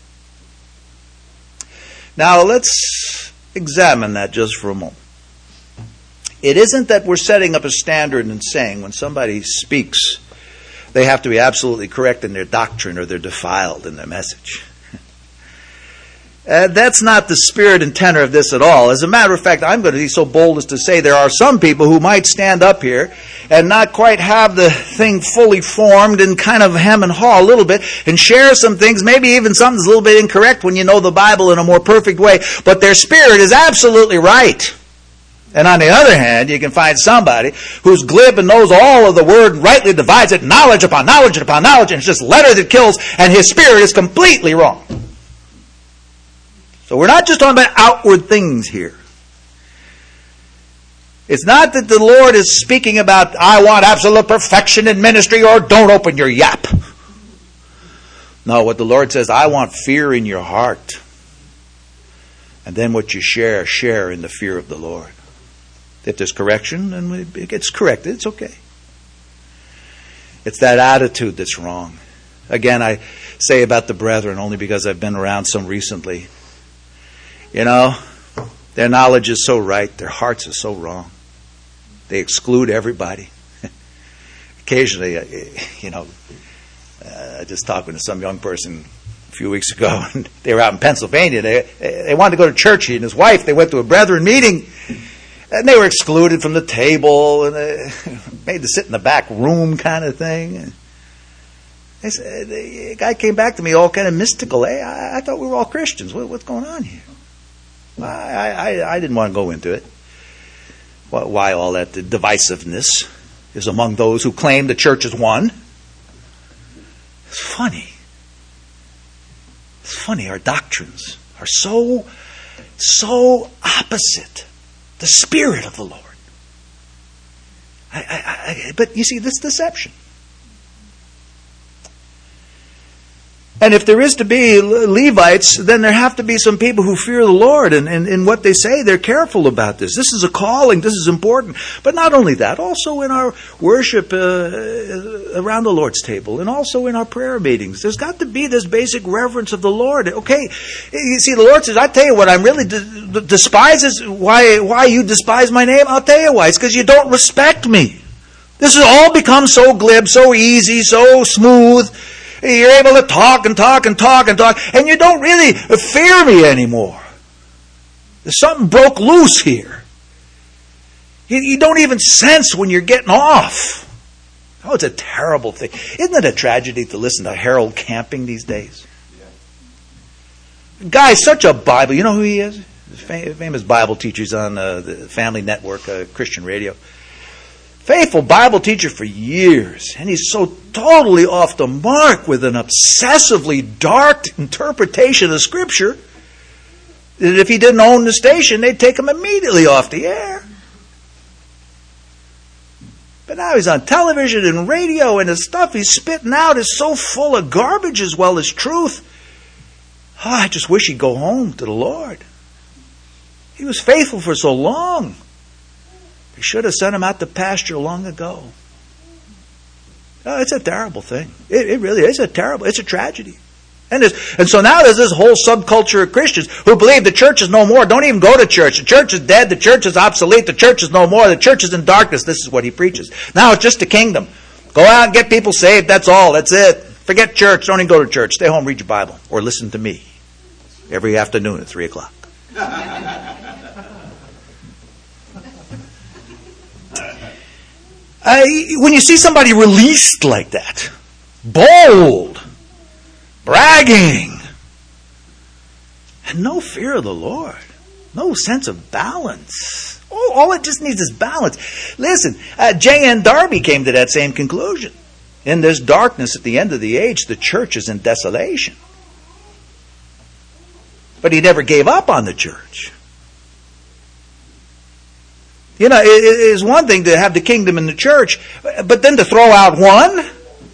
Now let's examine that just for a moment. It isn't that we're setting up a standard and saying when somebody speaks, they have to be absolutely correct in their doctrine or they're defiled in their message. Uh, that's not the spirit and tenor of this at all. As a matter of fact, I'm going to be so bold as to say there are some people who might stand up here and not quite have the thing fully formed and kind of hem and haw a little bit and share some things, maybe even something's a little bit incorrect when you know the Bible in a more perfect way, but their spirit is absolutely right. And on the other hand, you can find somebody who's glib and knows all of the word, rightly divides it, knowledge upon knowledge upon knowledge, and it's just letter that kills, and his spirit is completely wrong. So we're not just talking about outward things here. It's not that the Lord is speaking about, I want absolute perfection in ministry, or don't open your yap. No, what the Lord says, I want fear in your heart. And then what you share, share in the fear of the Lord. If there's correction, then it gets corrected. It's okay. It's that attitude that's wrong. Again, I say about the brethren only because I've been around some recently. You know, their knowledge is so right, their hearts are so wrong. They exclude everybody. Occasionally, you know, uh, I just talked with some young person a few weeks ago, and they were out in Pennsylvania. They they wanted to go to church. He and his wife, they went to a brethren meeting, and they were excluded from the table, and they made to sit in the back room kind of thing. And they said, the guy came back to me all kind of mystical. Hey, I, I thought we were all Christians. What, what's going on here? I, I, I didn't want to go into it. Why all that divisiveness is among those who claim the church is one. It's funny. It's funny. Our doctrines are so, so opposite the Spirit of the Lord. I, I, I, but you see, this deception. And if there is to be Levites, then there have to be some people who fear the Lord. And in what they say, they're careful about this. This is a calling. This is important. But not only that, also in our worship uh, around the Lord's table and also in our prayer meetings. There's got to be this basic reverence of the Lord. Okay, you see, the Lord says, I tell you what I'm really de- despise is why, why you despise my name. I'll tell you why. It's because you don't respect me. This has all become so glib, so easy, so smooth. You're able to talk and talk and talk and talk, and you don't really fear me anymore. There's something broke loose here. You, you don't even sense when you're getting off. Oh, it's a terrible thing. Isn't it a tragedy to listen to Harold Camping these days? The guy's such a Bible. You know who he is? Famous Bible teachers on uh, the Family Network, uh, Christian radio. Faithful Bible teacher for years. And he's so totally off the mark with an obsessively dark interpretation of Scripture that if he didn't own the station, they'd take him immediately off the air. But now he's on television and radio, and the stuff he's spitting out is so full of garbage as well as truth. Oh, I just wish he'd go home to the Lord. He was faithful for so long. They should have sent him out to pasture long ago. Oh, it's a terrible thing. It, it really is a terrible, it's a tragedy. And, and so now there's this whole subculture of Christians who believe the church is no more. Don't even go to church. The church is dead. The church is obsolete. The church is no more. The church is in darkness. This is what he preaches. Now it's just the kingdom. Go out and get people saved. That's all. That's it. Forget church. Don't even go to church. Stay home, read your Bible. Or listen to me every afternoon at three o'clock. Uh, when you see somebody released like that, bold, bragging, and no fear of the Lord, no sense of balance. Oh, all it just needs is balance. Listen, uh, J N Darby came to that same conclusion. In this darkness at the end of the age, the church is in desolation. But he never gave up on the church. You know, it is one thing to have the kingdom in the church, but then to throw out one?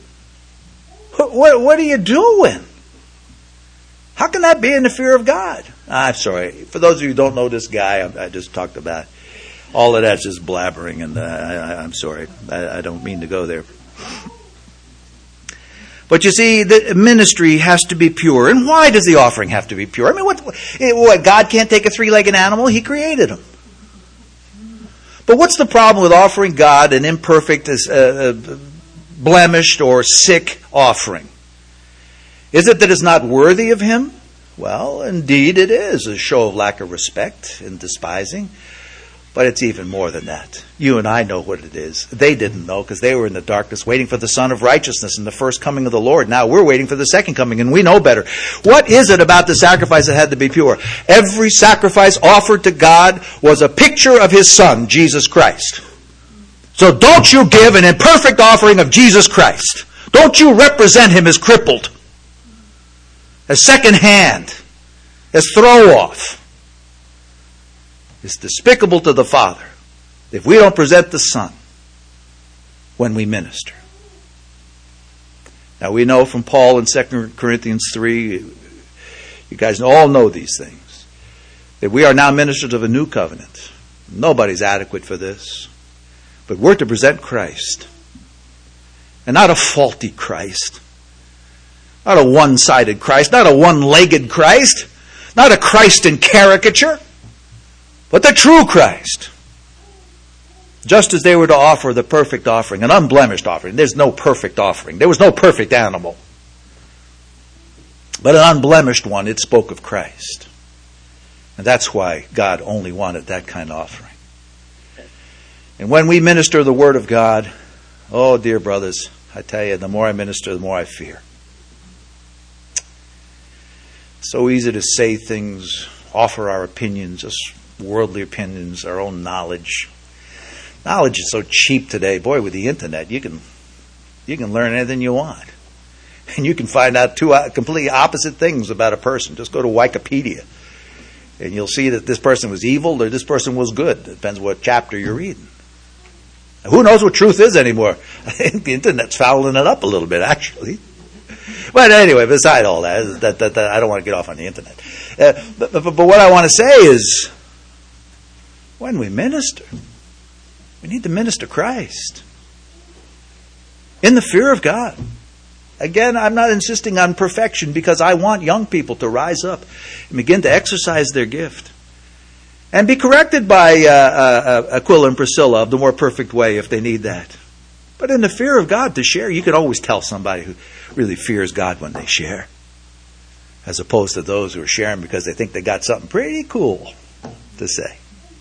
What, what are you doing? How can that be in the fear of God? I'm sorry. For those of you who don't know this guy, I, I just talked about, all of that's just blabbering, and uh, I, I'm sorry. I, I don't mean to go there. But you see, the ministry has to be pure. And why does the offering have to be pure? I mean, what, what God can't take a three-legged animal? He created him. But what's the problem with offering God an imperfect, uh, blemished, or sick offering? Is it that it's not worthy of him? Well, indeed it is a show of lack of respect and despising. But it's even more than that. You and I know what it is. They didn't know because they were in the darkness waiting for the Son of Righteousness and the first coming of the Lord. Now we're waiting for the second coming and we know better. What is it about the sacrifice that had to be pure? Every sacrifice offered to God was a picture of his Son, Jesus Christ. So don't you give an imperfect offering of Jesus Christ. Don't you represent him as crippled, as second hand, as throw off. It's despicable to the Father if we don't present the Son when we minister. Now we know from Paul in Second Corinthians three, you guys all know these things, that we are now ministers of a new covenant. Nobody's adequate for this. But we're to present Christ. And not a faulty Christ. Not a one-sided Christ. Not a one-legged Christ. Not a Christ in caricature. But the true Christ. Just as they were to offer the perfect offering, an unblemished offering. There's no perfect offering. There was no perfect animal. But an unblemished one, it spoke of Christ. And that's why God only wanted that kind of offering. And when we minister the Word of God, oh dear brothers, I tell you, the more I minister, the more I fear. It's so easy to say things, offer our opinions, just worldly opinions, our own knowledge. Knowledge is so cheap today. Boy, with the internet, you can you can learn anything you want. And you can find out two completely opposite things about a person. Just go to Wikipedia. And you'll see that this person was evil or this person was good. It depends what chapter you're reading. Who knows what truth is anymore? I think the internet's fouling it up a little bit, actually. But anyway, beside all that, that, that, that I don't want to get off on the internet. Uh, but, but, but what I want to say is, when we minister, we need to minister Christ in the fear of God. Again, I'm not insisting on perfection because I want young people to rise up and begin to exercise their gift. And be corrected by uh, uh, Aquila and Priscilla of the more perfect way if they need that. But in the fear of God to share, you can always tell somebody who really fears God when they share. As opposed to those who are sharing because they think they got something pretty cool to say.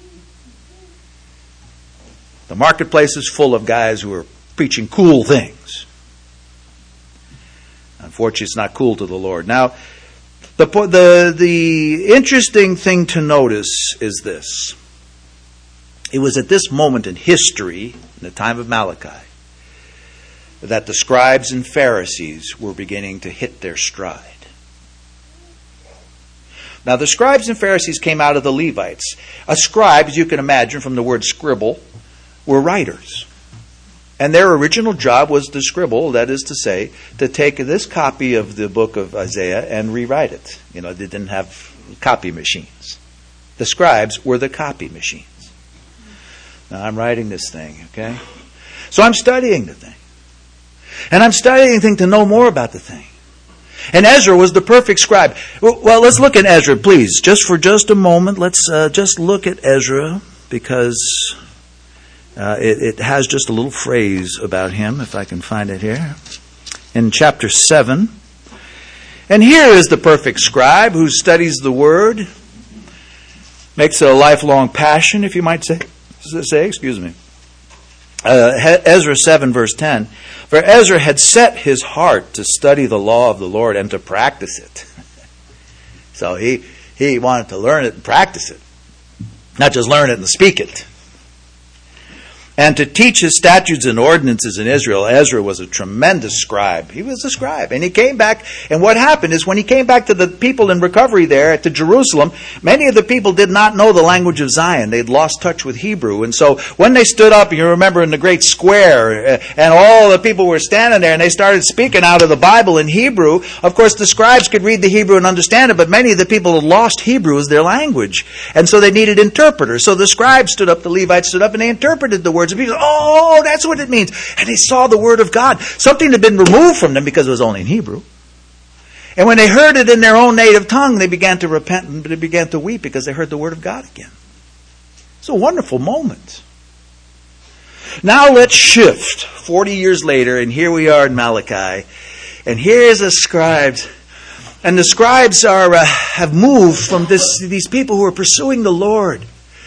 The marketplace is full of guys who are preaching cool things. Unfortunately, it's not cool to the Lord. Now, the, the, the interesting thing to notice is this. It was at this moment in history, in the time of Malachi, that the scribes and Pharisees were beginning to hit their stride. Now, the scribes and Pharisees came out of the Levites. A scribe, as you can imagine from the word scribble, were writers. And their original job was to scribble, that is to say, to take this copy of the book of Isaiah and rewrite it. You know, they didn't have copy machines. The scribes were the copy machines. Now, I'm writing this thing, okay? So I'm studying the thing. And I'm studying the thing to know more about the thing. And Ezra was the perfect scribe. Well, let's look at Ezra, please. Just for just a moment, let's uh, just look at Ezra, because Uh, it, it has just a little phrase about him, if I can find it here, in chapter seven. And here is the perfect scribe who studies the Word, makes it a lifelong passion, if you might say, say excuse me. Uh, Ezra seven, verse ten. For Ezra had set his heart to study the law of the Lord and to practice it. So he, he wanted to learn it and practice it. Not just learn it and speak it. And to teach his statutes and ordinances in Israel. Ezra was a tremendous scribe. He was a scribe. And he came back, and what happened is when he came back to the people in recovery there, to Jerusalem, many of the people did not know the language of Zion. They'd lost touch with Hebrew. And so when they stood up, you remember in the great square, and all the people were standing there, and they started speaking out of the Bible in Hebrew, of course the scribes could read the Hebrew and understand it, but many of the people had lost Hebrew as their language. And so they needed interpreters. So the scribes stood up, the Levites stood up, and they interpreted the word words. And people said, oh, that's what it means. And they saw the Word of God. Something had been removed from them because it was only in Hebrew. And when they heard it in their own native tongue, they began to repent and they began to weep because they heard the Word of God again. It's a wonderful moment. Now let's shift forty years later, and here we are in Malachi. And here's the scribes. And the scribes are uh, have moved from this these people who are pursuing the Lord.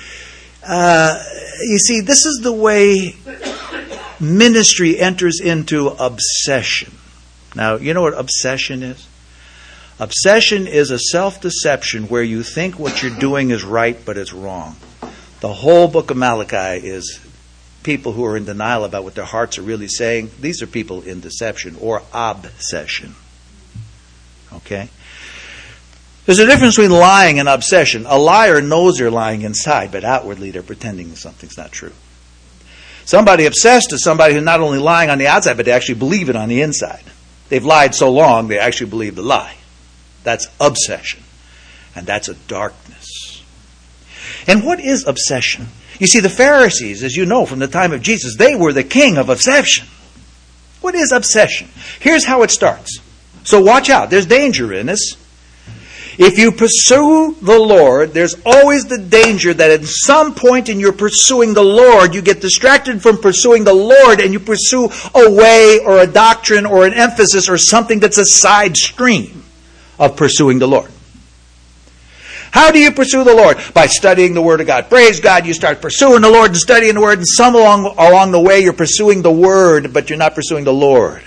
Uh, you see, this is the way ministry enters into obsession. Now, you know what obsession is? Obsession is a self-deception where you think what you're doing is right, but it's wrong. The whole book of Malachi is people who are in denial about what their hearts are really saying. These are people in deception or obsession. Okay? There's a difference between lying and obsession. A liar knows they're lying inside, but outwardly they're pretending something's not true. Somebody obsessed is somebody who's not only lying on the outside, but they actually believe it on the inside. They've lied so long, they actually believe the lie. That's obsession. And that's a darkness. And what is obsession? You see, the Pharisees, as you know from the time of Jesus, they were the king of obsession. What is obsession? Here's how it starts. So watch out. There's danger in this. If you pursue the Lord, there's always the danger that at some point in your pursuing the Lord, you get distracted from pursuing the Lord and you pursue a way or a doctrine or an emphasis or something that's a side stream of pursuing the Lord. How do you pursue the Lord? By studying the Word of God. Praise God, you start pursuing the Lord and studying the Word, and some along, along the way you're pursuing the Word, but you're not pursuing the Lord.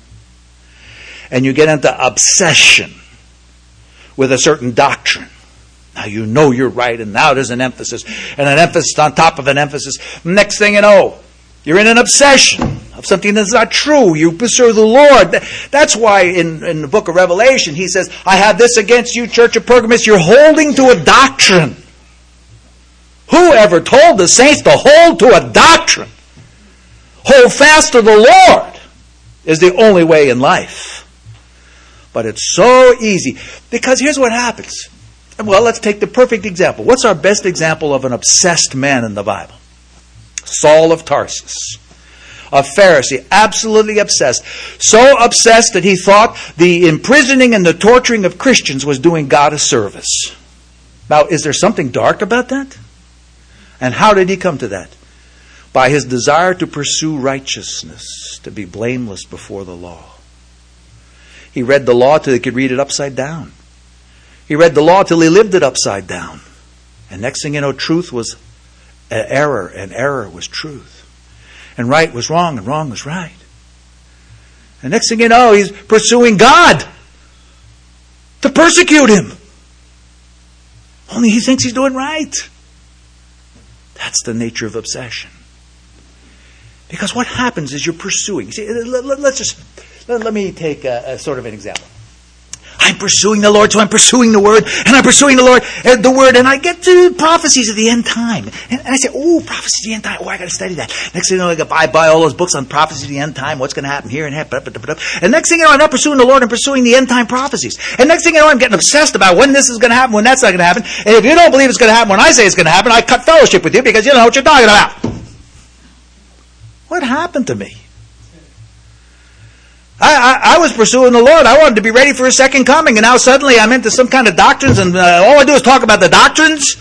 And you get into obsession with a certain doctrine. Now you know you're right, and now there's an emphasis, and an emphasis on top of an emphasis. Next thing you know, you're in an obsession of something that's not true. You pursue the Lord. That's why in, in the book of Revelation, he says, I have this against you, church of Pergamos. You're holding to a doctrine. Whoever told the saints to hold to a doctrine, hold fast to the Lord, is the only way in life. But it's so easy. Because here's what happens. Well, let's take the perfect example. What's our best example of an obsessed man in the Bible? Saul of Tarsus. A Pharisee, absolutely obsessed. So obsessed that he thought the imprisoning and the torturing of Christians was doing God a service. Now, is there something dark about that? And how did he come to that? By his desire to pursue righteousness, to be blameless before the law. He read the law till he could read it upside down. He read the law till he lived it upside down. And next thing you know, truth was an error, and error was truth. And right was wrong, and wrong was right. And next thing you know, he's pursuing God to persecute him. Only he thinks he's doing right. That's the nature of obsession. Because what happens is you're pursuing. See, let's just let, let me take a, a sort of an example. I'm pursuing the Lord, so I'm pursuing the Word, and I'm pursuing the Lord, uh, the Word, and I get to prophecies of the end time. And, and I say, oh, prophecies of the end time, oh, I got to study that. Next thing you know, I, got, I buy all those books on prophecies of the end time, what's going to happen here and here. And next thing you know, I'm not pursuing the Lord, I'm pursuing the end time prophecies. And next thing you know, I'm getting obsessed about when this is going to happen, when that's not going to happen. And if you don't believe it's going to happen when I say it's going to happen, I cut fellowship with you because you don't know what you're talking about. What happened to me? I, I, I was pursuing the Lord. I wanted to be ready for His second coming. And now suddenly I'm into some kind of doctrines, and uh, all I do is talk about the doctrines.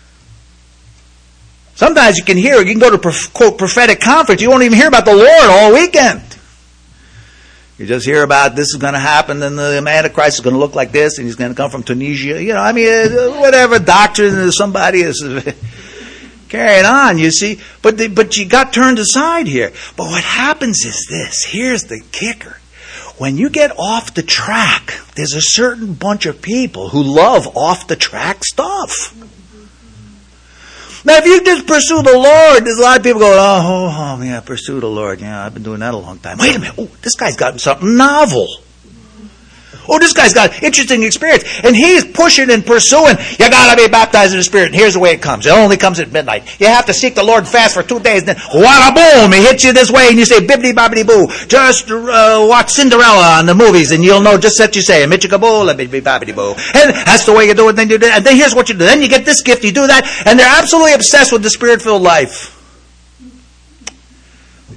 Sometimes you can hear, you can go to prof, quote, prophetic conference. You won't even hear about the Lord all weekend. You just hear about this is going to happen, and the man of Christ is going to look like this, and he's going to come from Tunisia. You know, I mean, uh, whatever doctrine somebody is carrying on, you see. But, the, but you got turned aside here. But what happens is this. Here's the kicker. When you get off the track, there's a certain bunch of people who love off-the-track stuff. Now, if you just pursue the Lord, there's a lot of people going, oh, oh, yeah, pursue the Lord. Yeah, I've been doing that a long time. Wait a minute. Oh, this guy's got something novel. Oh, this guy's got interesting experience. And he's pushing and pursuing. You got to be baptized in the Spirit. And here's the way it comes. It only comes at midnight. You have to seek the Lord fast for two days. And then, wada boom, he hits you this way. And you say, bibbidi bobbidi boo. Just uh, watch Cinderella on the movies. And you'll know just what you say. Michikaboo, bibbidi bobbidi boo. And that's the way you do it. Then you do it. And then here's what you do. Then you get this gift. You do that. And they're absolutely obsessed with the Spirit-filled life.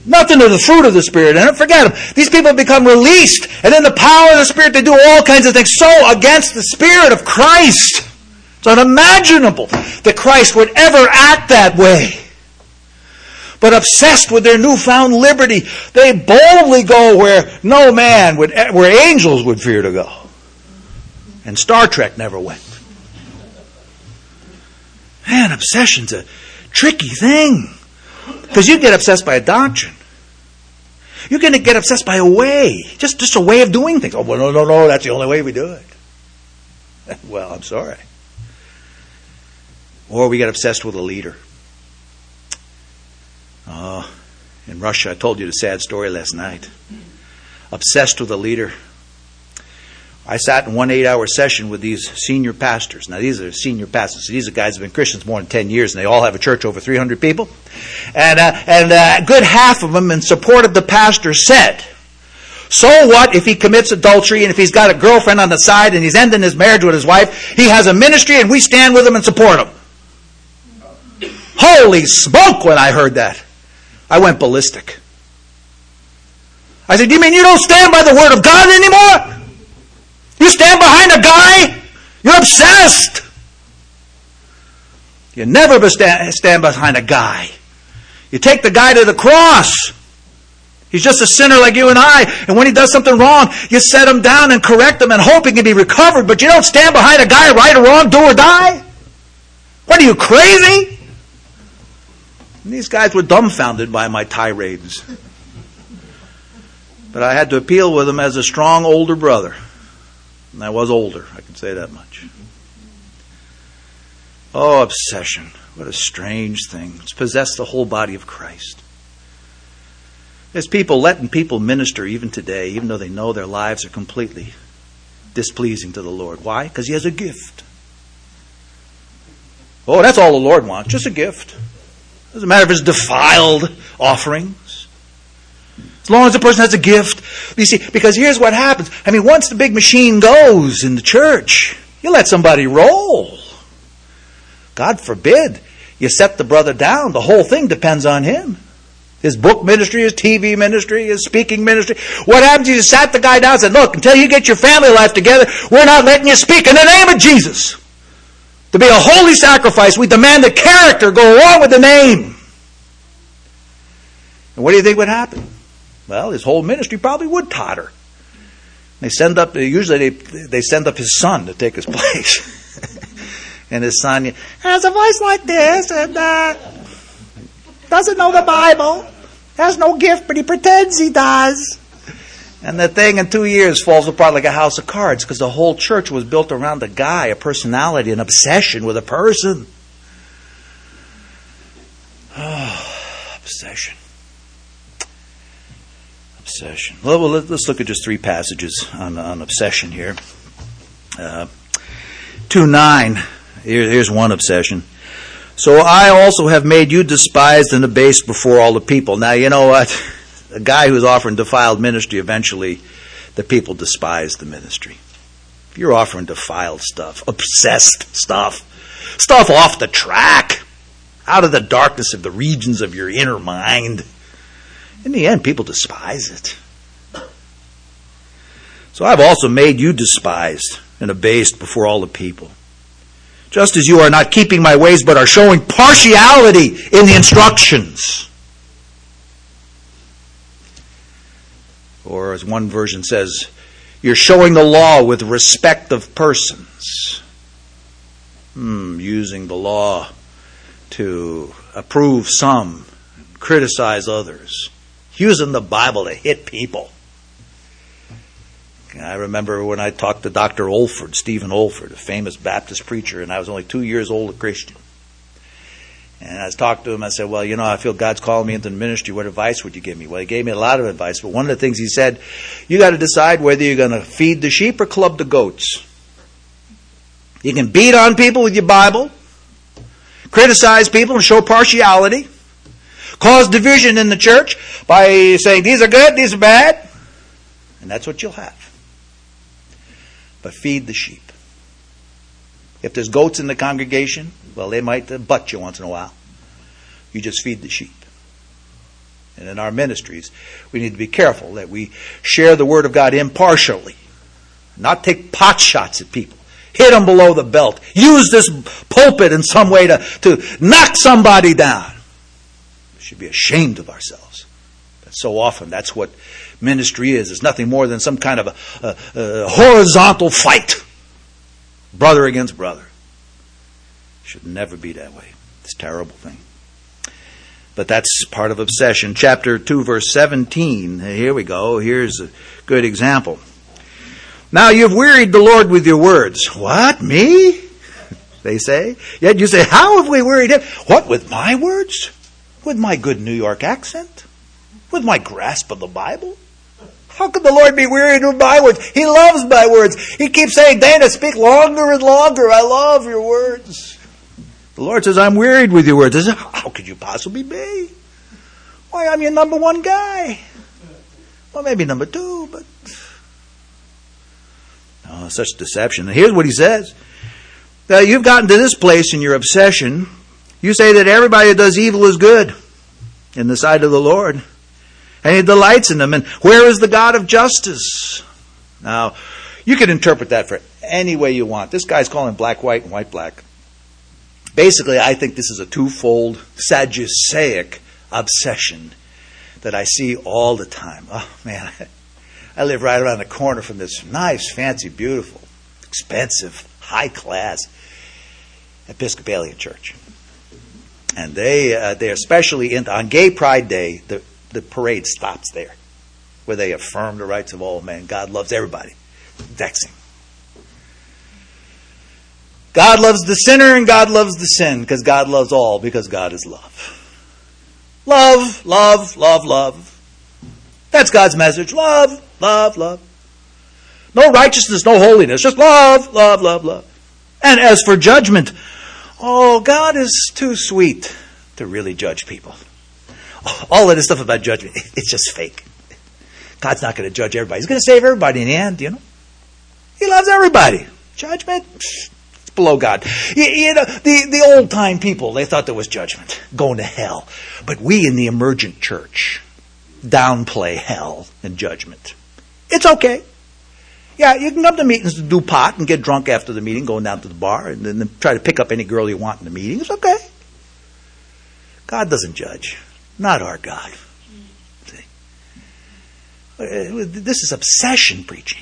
Nothing of the fruit of the Spirit in it. Forget them. These people have become released. And in the power of the Spirit, they do all kinds of things. So against the Spirit of Christ. It's unimaginable that Christ would ever act that way. But obsessed with their newfound liberty, they boldly go where no man would, where angels would fear to go. And Star Trek never went. Man, obsession's a tricky thing. Because you get obsessed by a doctrine. You're going to get obsessed by a way. Just, just a way of doing things. Oh, well, no, no, no, that's the only way we do it. Well, I'm sorry. Or we get obsessed with a leader. Oh, in Russia, I told you the sad story last night. Obsessed with a leader. I sat in one eight-hour session with these senior pastors. Now, these are senior pastors. These are guys who have been Christians more than ten years, and they all have a church over three hundred people. And uh, and uh, a good half of them, in support of the pastor, said, so what if he commits adultery, and if he's got a girlfriend on the side, and he's ending his marriage with his wife, he has a ministry, and we stand with him and support him. Holy smoke, when I heard that. I went ballistic. I said, do you mean you don't stand by the Word of God anymore? You stand behind a guy? You're obsessed. You never stand behind a guy. You take the guy to the cross. He's just a sinner like you and I. And when he does something wrong, you set him down and correct him and hope he can be recovered. But you don't stand behind a guy, right or wrong, do or die. What are you, crazy? And these guys were dumbfounded by my tirades. But I had to appeal with them as a strong older brother. And I was older, I can say that much. Oh, obsession. What a strange thing. It's possessed the whole body of Christ. There's people letting people minister even today, even though they know their lives are completely displeasing to the Lord. Why? Because he has a gift. Oh, that's all the Lord wants, just a gift. Doesn't matter if it's defiled offerings. As long as the person has a gift. You see, because here's what happens. I mean, once the big machine goes in the church, you let somebody roll. God forbid you set the brother down. The whole thing depends on him. His book ministry, his T V ministry, his speaking ministry. What happens is you sat the guy down and said, look, until you get your family life together, we're not letting you speak in the name of Jesus. To be a holy sacrifice, we demand the character go along with the name. And what do you think would happen? Well, his whole ministry probably would totter. They send up, usually they, they send up his son to take his place. And his son has a voice like this and uh, doesn't know the Bible, has no gift, but he pretends he does. And the thing in two years falls apart like a house of cards because the whole church was built around a guy, a personality, an obsession with a person. Oh, obsession. Obsession. Well, well, let's look at just three passages on, on obsession here. Uh, two nine, here, here's one obsession. So I also have made you despised and abased before all the people. Now, you know what? A guy who's offering defiled ministry, eventually the people despise the ministry. If you're offering defiled stuff, obsessed stuff, stuff off the track, out of the darkness of the regions of your inner mind, in the end, people despise it. So I've also made you despised and abased before all the people. Just as you are not keeping my ways, but are showing partiality in the instructions. Or as one version says, you're showing the law with respect of persons. Hmm, using the law to approve some, criticize others. Using the Bible to hit people. I remember when I talked to Doctor Olford, Stephen Olford, a famous Baptist preacher, and I was only two years old, a Christian. And I was talking to him, I said, well, you know, I feel God's calling me into the ministry. What advice would you give me? Well, he gave me a lot of advice, but one of the things he said, you got to decide whether you're going to feed the sheep or club the goats. You can beat on people with your Bible, criticize people and show partiality, cause division in the church by saying these are good, these are bad, and that's what you'll have. But feed the sheep. If there's goats in the congregation, well, they might butt you once in a while. You just feed the sheep. And in our ministries, we need to be careful that we share the Word of God impartially. Not take pot shots at people. Hit them below the belt. Use this pulpit in some way to, to knock somebody down. We should be ashamed of ourselves. But so often that's what ministry is. It's nothing more than some kind of a, a, a horizontal fight. Brother against brother. It should never be that way. It's a terrible thing. But that's part of obsession. Chapter two, verse seventeen. Here we go. Here's a good example. Now you've wearied the Lord with your words. What? Me? They say. Yet you say, how have we wearied him? What, with my words? With my good New York accent? With my grasp of the Bible? How could the Lord be wearied with my words? He loves my words. He keeps saying, Dana, speak longer and longer. I love your words. The Lord says, I'm wearied with your words. I say, how could you possibly be? Why, I'm your number one guy. Well, maybe number two, but... Oh, such deception. And here's what he says. Now, you've gotten to this place in your obsession. You say that everybody who does evil is good in the sight of the Lord. And he delights in them. And where is the God of justice? Now, you can interpret that for any way you want. This guy's calling black white and white black. Basically, I think this is a twofold Sadduceic obsession that I see all the time. Oh, man, I live right around the corner from this nice, fancy, beautiful, expensive, high-class Episcopalian church. And they, uh, they're especially into, on Gay Pride Day, the, the parade stops there, where they affirm the rights of all men. God loves everybody. Vexing. God loves the sinner and God loves the sin because God loves all because God is love. Love, love, love, love. That's God's message. Love, love, love. No righteousness, no holiness. Just love, love, love, love. And as for judgment, oh, God is too sweet to really judge people. All of this stuff about judgment, it's just fake. God's not going to judge everybody. He's going to save everybody in the end, you know. He loves everybody. Judgment, it's below God. You, you know, the, the old-time people, they thought there was judgment, going to hell. But we in the emergent church downplay hell and judgment. It's okay. Yeah, you can come to meetings to do pot and get drunk after the meeting, going down to the bar, and then try to pick up any girl you want in the meeting. It's okay. God doesn't judge. Not our God. See? This is obsession preaching.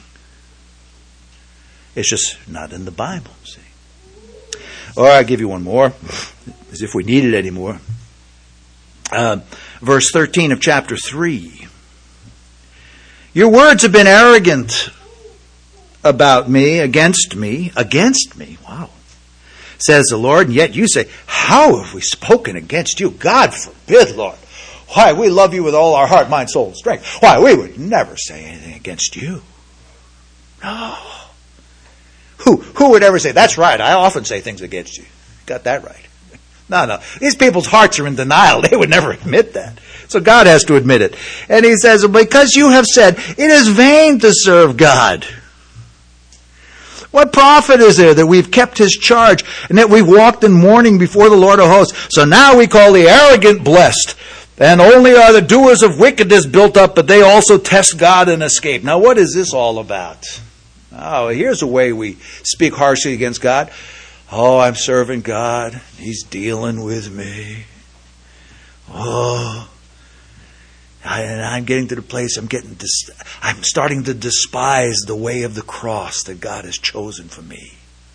It's just not in the Bible, see. Or I'll give you one more, as if we needed any more. Uh, verse thirteen of chapter three. Your words have been arrogant about me, against me, against me. Wow. Says the Lord, and yet you say, how have we spoken against you? God forbid, Lord. Why, we love you with all our heart, mind, soul, and strength. Why, we would never say anything against you. No. Who, who would ever say, that's right, I often say things against you. Got that right. No, no. These people's hearts are in denial. They would never admit that. So God has to admit it. And he says, because you have said, it is vain to serve God. What profit is there that we've kept his charge and that we've walked in mourning before the Lord of hosts? So now we call the arrogant blessed. And only are the doers of wickedness built up, but they also test God and escape. Now what is this all about? Oh, here's a way we speak harshly against God. Oh, I'm serving God. He's dealing with me. Oh, I, and I'm getting to the place I'm getting. Dis- I'm starting to despise the way of the cross that God has chosen for me.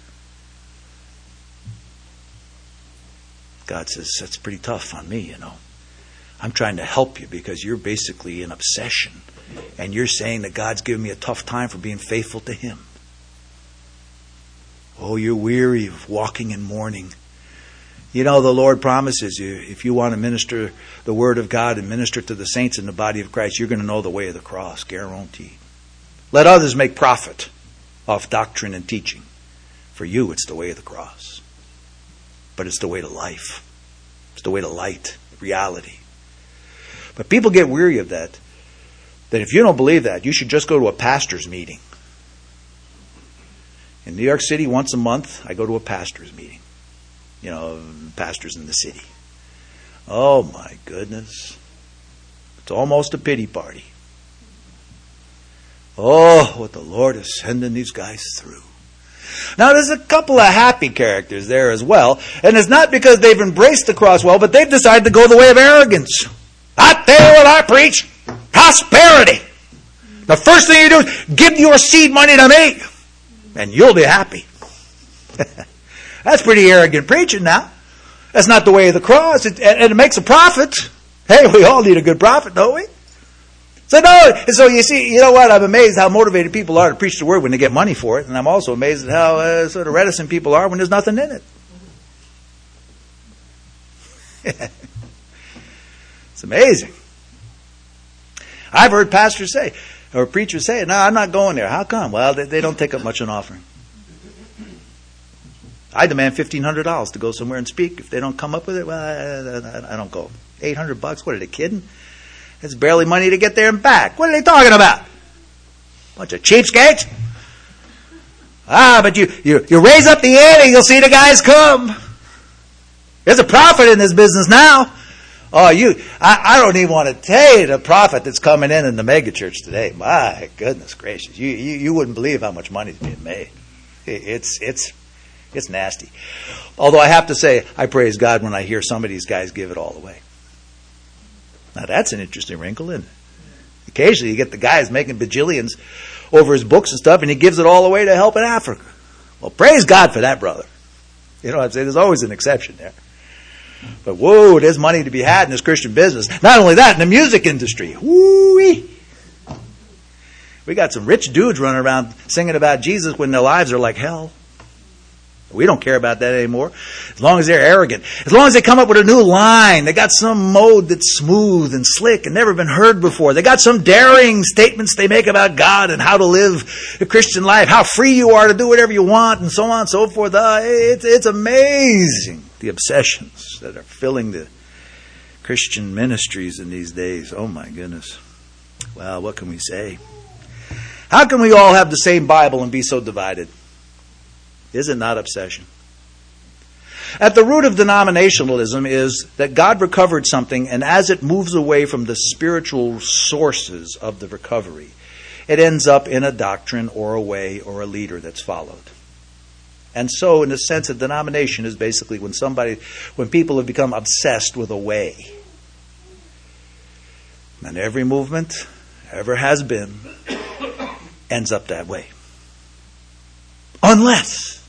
God says that's pretty tough on me, you know. I'm trying to help you because you're basically in obsession. And you're saying that God's given me a tough time for being faithful to him. Oh, you're weary of walking in mourning. You know, the Lord promises you, if you want to minister the word of God and minister to the saints in the body of Christ, you're going to know the way of the cross, guaranteed. Let others make profit of doctrine and teaching. For you, it's the way of the cross. But it's the way to life. It's the way to light, reality. But people get weary of that. That if you don't believe that, you should just go to a pastor's meeting. In New York City, once a month, I go to a pastor's meeting. You know, pastors in the city. Oh my goodness. It's almost a pity party. Oh, what the Lord is sending these guys through. Now, there's a couple of happy characters there as well. And it's not because they've embraced the cross well, but they've decided to go the way of arrogance. I tell you what I preach. Prosperity. The first thing you do is give your seed money to me, and you'll be happy. That's pretty arrogant preaching now. That's not the way of the cross. It, and it makes a profit. Hey, we all need a good profit, don't we? So no, so you see, you know what? I'm amazed how motivated people are to preach the word when they get money for it, and I'm also amazed at how uh, sort of reticent people are when there's nothing in it. It's amazing. I've heard pastors say, or preachers say, no, I'm not going there. How come? Well, they, they don't take up much an offering. I demand fifteen hundred dollars to go somewhere and speak. If they don't come up with it, well, I, I, I don't go. eight hundred bucks? What are they kidding? It's barely money to get there and back. What are they talking about? Bunch of cheapskates? Ah, but you, you, you raise up the ante, you'll see the guys come. There's a profit in this business now. Oh, you, I, I don't even want to tell you the profit that's coming in in the megachurch today. My goodness gracious. You, you, you wouldn't believe how much money is being made. It's, it's, it's nasty. Although I have to say, I praise God when I hear some of these guys give it all away. Now that's an interesting wrinkle, isn't it? Occasionally you get the guys making bajillions over his books and stuff, and he gives it all away to help in Africa. Well, praise God for that, brother. You know what I'm saying? There's always an exception there. But whoa, there's money to be had in this Christian business. Not only that, in the music industry. Woo-wee. We got some rich dudes running around singing about Jesus when their lives are like hell. We don't care about that anymore. As long as they're arrogant. As long as they come up with a new line. They got some mode that's smooth and slick and never been heard before. They got some daring statements they make about God and how to live the Christian life. How free you are to do whatever you want and so on and so forth. Uh, it's, it's amazing, the obsessions that are filling the Christian ministries in these days. Oh my goodness. Well, what can we say? How can we all have the same Bible and be so divided? Is it not obsession? At the root of denominationalism is that God recovered something, and as it moves away from the spiritual sources of the recovery, it ends up in a doctrine or a way or a leader that's followed. And so, in a sense, a denomination is basically when somebody, when people have become obsessed with a way. And every movement, ever has been, ends up that way. Unless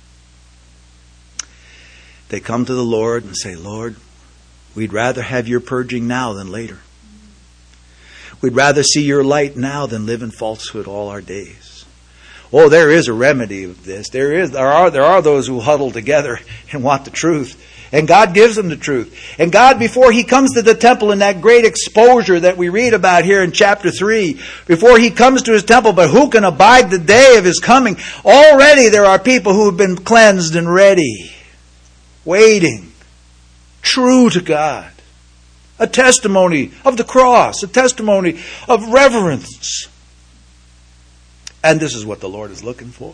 they come to the Lord and say, Lord, we'd rather have your purging now than later. We'd rather see your light now than live in falsehood all our days. Oh, there is a remedy of this. There is, there are, there are those who huddle together and want the truth. And God gives them the truth. And God, before He comes to the temple in that great exposure that we read about here in chapter three, before He comes to His temple, but who can abide the day of His coming? Already there are people who have been cleansed and ready, waiting, true to God. A testimony of the cross, a testimony of reverence. And this is what the Lord is looking for.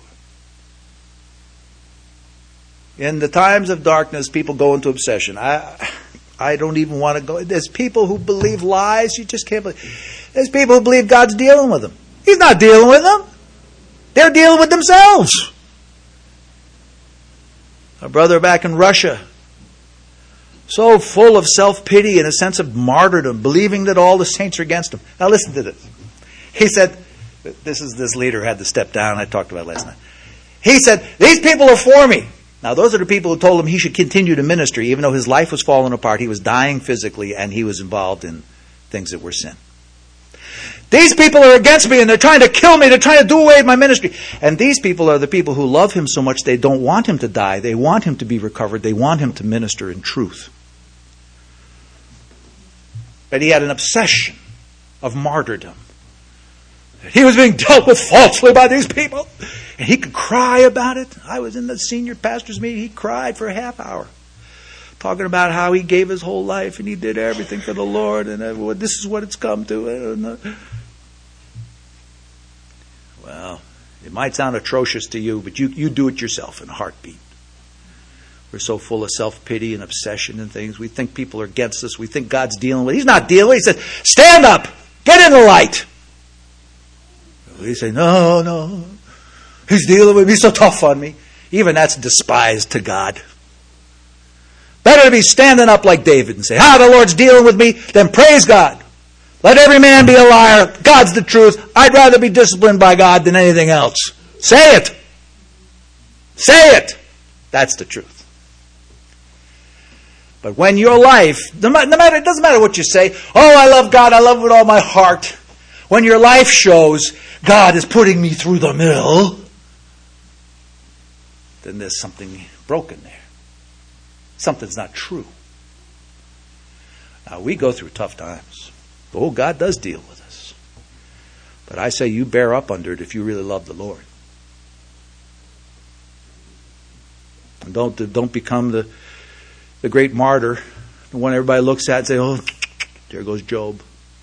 In the times of darkness, people go into obsession. I I don't even want to go. There's people who believe lies. You just can't believe. There's people who believe God's dealing with them. He's not dealing with them. They're dealing with themselves. A brother back in Russia, so full of self-pity and a sense of martyrdom, believing that all the saints are against him. Now listen to this. He said, this is this leader had to step down. I talked about it last night. He said, these people are for me. Now, those are the people who told him he should continue to minister, even though his life was falling apart. He was dying physically, and he was involved in things that were sin. These people are against me, and they're trying to kill me. They're trying to do away with my ministry. And these people are the people who love him so much they don't want him to die. They want him to be recovered. They want him to minister in truth. But he had an obsession of martyrdom. He was being dealt with falsely by these people. And he could cry about it. I was in the senior pastor's meeting. He cried for a half hour. Talking about how he gave his whole life and he did everything for the Lord. And uh, this is what it's come to. And, uh, well, it might sound atrocious to you, but you, you do it yourself in a heartbeat. We're so full of self-pity and obsession and things. We think people are against us. We think God's dealing with us. He's not dealing. He says, stand up. Get in the light. We say, no, no. He's dealing with me. He's so tough on me. Even that's despised to God. Better to be standing up like David and say, ah, the Lord's dealing with me. Then praise God. Let every man be a liar. God's the truth. I'd rather be disciplined by God than anything else. Say it. Say it. That's the truth. But when your life, no matter, it doesn't matter what you say, oh, I love God, I love him with all my heart. When your life shows, God is putting me through the mill, then there's something broken there. Something's not true. Now, we go through tough times. Oh, God does deal with us. But I say you bear up under it if you really love the Lord. And don't, don't become the The great martyr, the one everybody looks at and say, oh, there goes Job.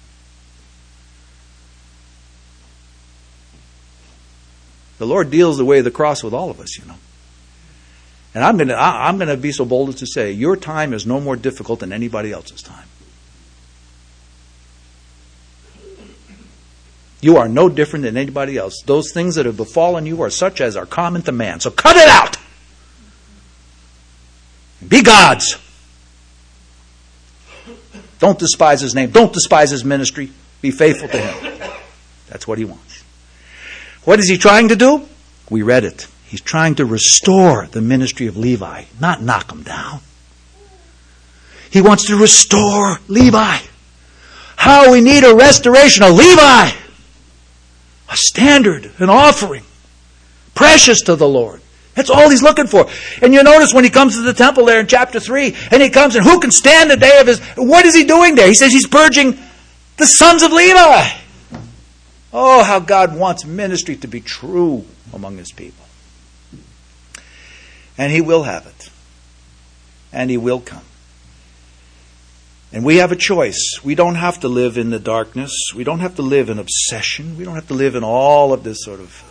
The Lord deals the way of the cross with all of us, you know. And I'm going to I'm going to be so bold as to say, your time is no more difficult than anybody else's time. You are no different than anybody else. Those things that have befallen you are such as are common to man. So cut it out. Be God's. Don't despise his name. Don't despise his ministry. Be faithful to him. That's what he wants. What is he trying to do? We read it. He's trying to restore the ministry of Levi, not knock him down. He wants to restore Levi. How we need a restoration of Levi. A standard, an offering. Precious to the Lord. That's all he's looking for. And you notice when he comes to the temple there in chapter three, and he comes and who can stand the day of his... What is he doing there? He says he's purging the sons of Levi. Oh, how God wants ministry to be true among his people. And he will have it. And he will come. And we have a choice. We don't have to live in the darkness. We don't have to live in obsession. We don't have to live in all of this sort of...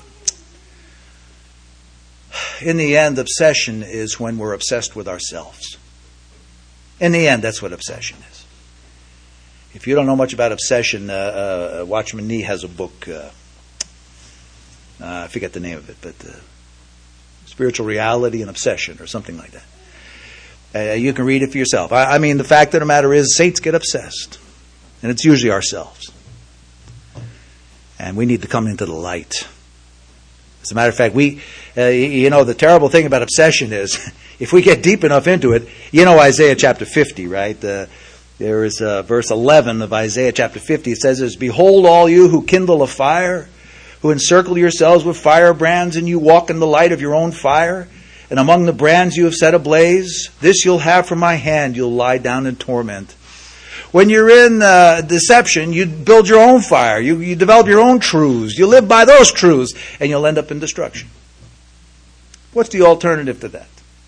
In the end, obsession is when we're obsessed with ourselves. In the end, that's what obsession is. If you don't know much about obsession, uh, uh, Watchman Nee has a book. Uh, uh, I forget the name of it, but uh, Spiritual Reality and Obsession or something like that. Uh, you can read it for yourself. I, I mean, the fact of the matter is, saints get obsessed. And it's usually ourselves. And we need to come into the light. As a matter of fact, we, uh, you know, the terrible thing about obsession is, if we get deep enough into it, you know Isaiah chapter fifty, right? Uh, there is uh, verse eleven of Isaiah chapter fifty. It says, behold all you who kindle a fire, who encircle yourselves with firebrands, and you walk in the light of your own fire, and among the brands you have set ablaze, this you'll have from my hand, you'll lie down in torment. When you're in uh, deception, you build your own fire. You, you develop your own truths. You live by those truths, and you'll end up in destruction. What's the alternative to that?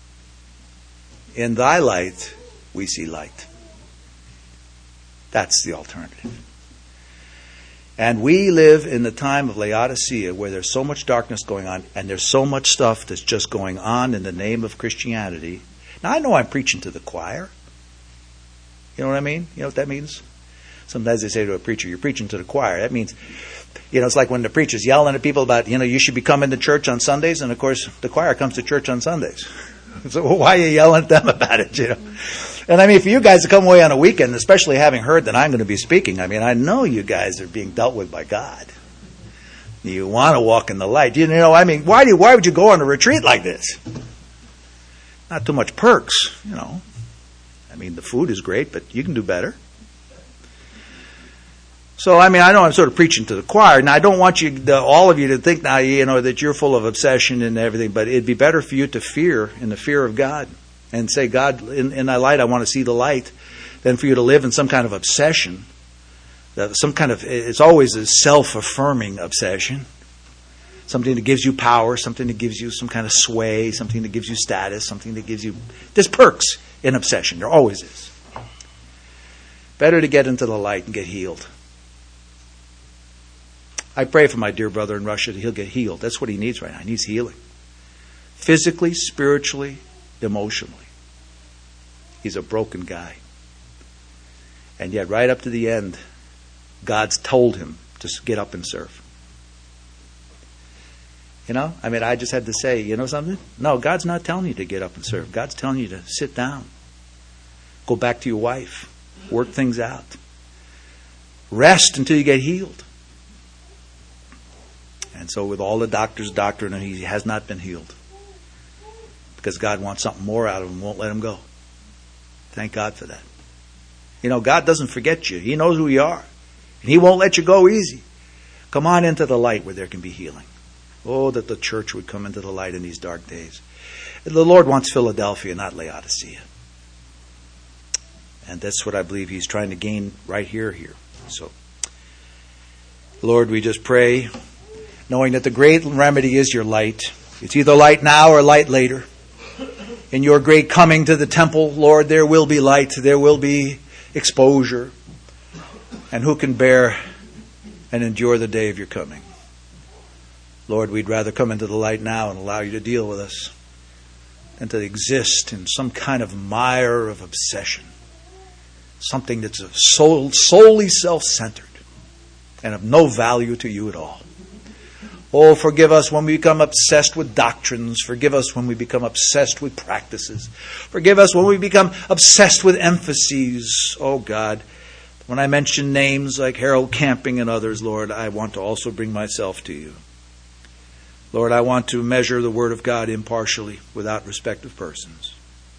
In thy light, we see light. That's the alternative. And we live in the time of Laodicea where there's so much darkness going on, and there's so much stuff that's just going on in the name of Christianity. Now, I know I'm preaching to the choir. You know what I mean? You know what that means? Sometimes they say to a preacher, you're preaching to the choir. That means, you know, it's like when the preacher's yelling at people about, you know, you should be coming to church on Sundays. And, of course, the choir comes to church on Sundays. So well, why are you yelling at them about it, you know? And, I mean, for you guys to come away on a weekend, especially having heard that I'm going to be speaking, I mean, I know you guys are being dealt with by God. You want to walk in the light. You know, I mean, why do you, why would you go on a retreat like this? Not too much perks, you know. I mean, the food is great, but you can do better. So, I mean, I know I'm sort of preaching to the choir, and I don't want you, to, all of you, to think now, you know, that you're full of obsession and everything. But it'd be better for you to fear in the fear of God and say, God, in, in thy light, I want to see the light, than for you to live in some kind of obsession. Some kind of, it's always a self-affirming obsession. Something that gives you power, something that gives you some kind of sway, something that gives you status, something that gives you, there's perks in obsession. There always is. Better to get into the light and get healed. I pray for my dear brother in Russia that he'll get healed. That's what he needs right now. He needs healing. Physically, spiritually, emotionally. He's a broken guy. And yet right up to the end, God's told him to get up and serve. You know, I mean, I just had to say, you know something? No, God's not telling you to get up and serve. God's telling you to sit down. Go back to your wife. Work things out. Rest until you get healed. And so with all the doctor's doctrine, he has not been healed. Because God wants something more out of him, won't let him go. Thank God for that. You know, God doesn't forget you. He knows who you are. And He won't let you go easy. Come on into the light where there can be healing. Oh, that the church would come into the light in these dark days. The Lord wants Philadelphia, not Laodicea. And that's what I believe He's trying to gain right here, here. So, Lord, we just pray, knowing that the great remedy is your light. It's either light now or light later. In your great coming to the temple, Lord, there will be light. There will be exposure. And who can bear and endure the day of your coming? Lord, we'd rather come into the light now and allow you to deal with us than to exist in some kind of mire of obsession. Something that's soul, solely self-centered and of no value to you at all. Oh, forgive us when we become obsessed with doctrines. Forgive us when we become obsessed with practices. Forgive us when we become obsessed with emphases. Oh, God, when I mention names like Harold Camping and others, Lord, I want to also bring myself to you. Lord, I want to measure the Word of God impartially without respect of persons.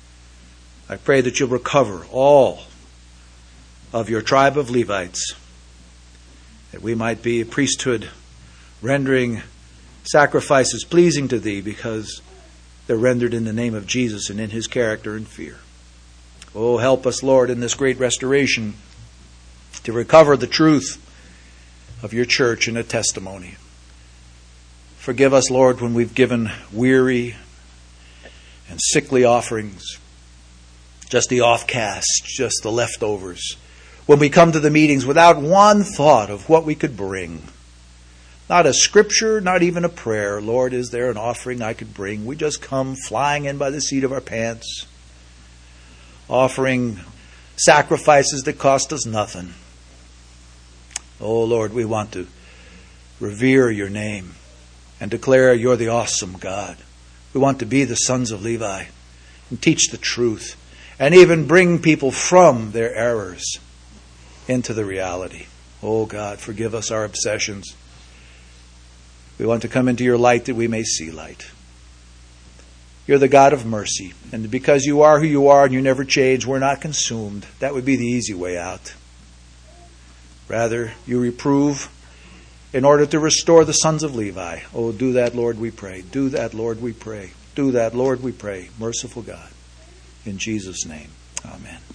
I pray that you'll recover all of your tribe of Levites, that we might be a priesthood rendering sacrifices pleasing to thee because they're rendered in the name of Jesus and in his character and fear. Oh, help us, Lord, in this great restoration to recover the truth of your church in a testimony. Forgive us, Lord, when we've given weary and sickly offerings, just the offcasts, just the leftovers. When we come to the meetings without one thought of what we could bring. Not a scripture, not even a prayer. Lord, is there an offering I could bring? We just come flying in by the seat of our pants, offering sacrifices that cost us nothing. Oh, Lord, we want to revere your name and declare you're the awesome God. We want to be the sons of Levi and teach the truth and even bring people from their errors into the reality. Oh, God, forgive us our obsessions. We want to come into your light that we may see light. You're the God of mercy. And because you are who you are and you never change, we're not consumed. That would be the easy way out. Rather, you reprove in order to restore the sons of Levi. Oh, do that, Lord, we pray. Do that, Lord, we pray. Do that, Lord, we pray. Merciful God. In Jesus' name, amen.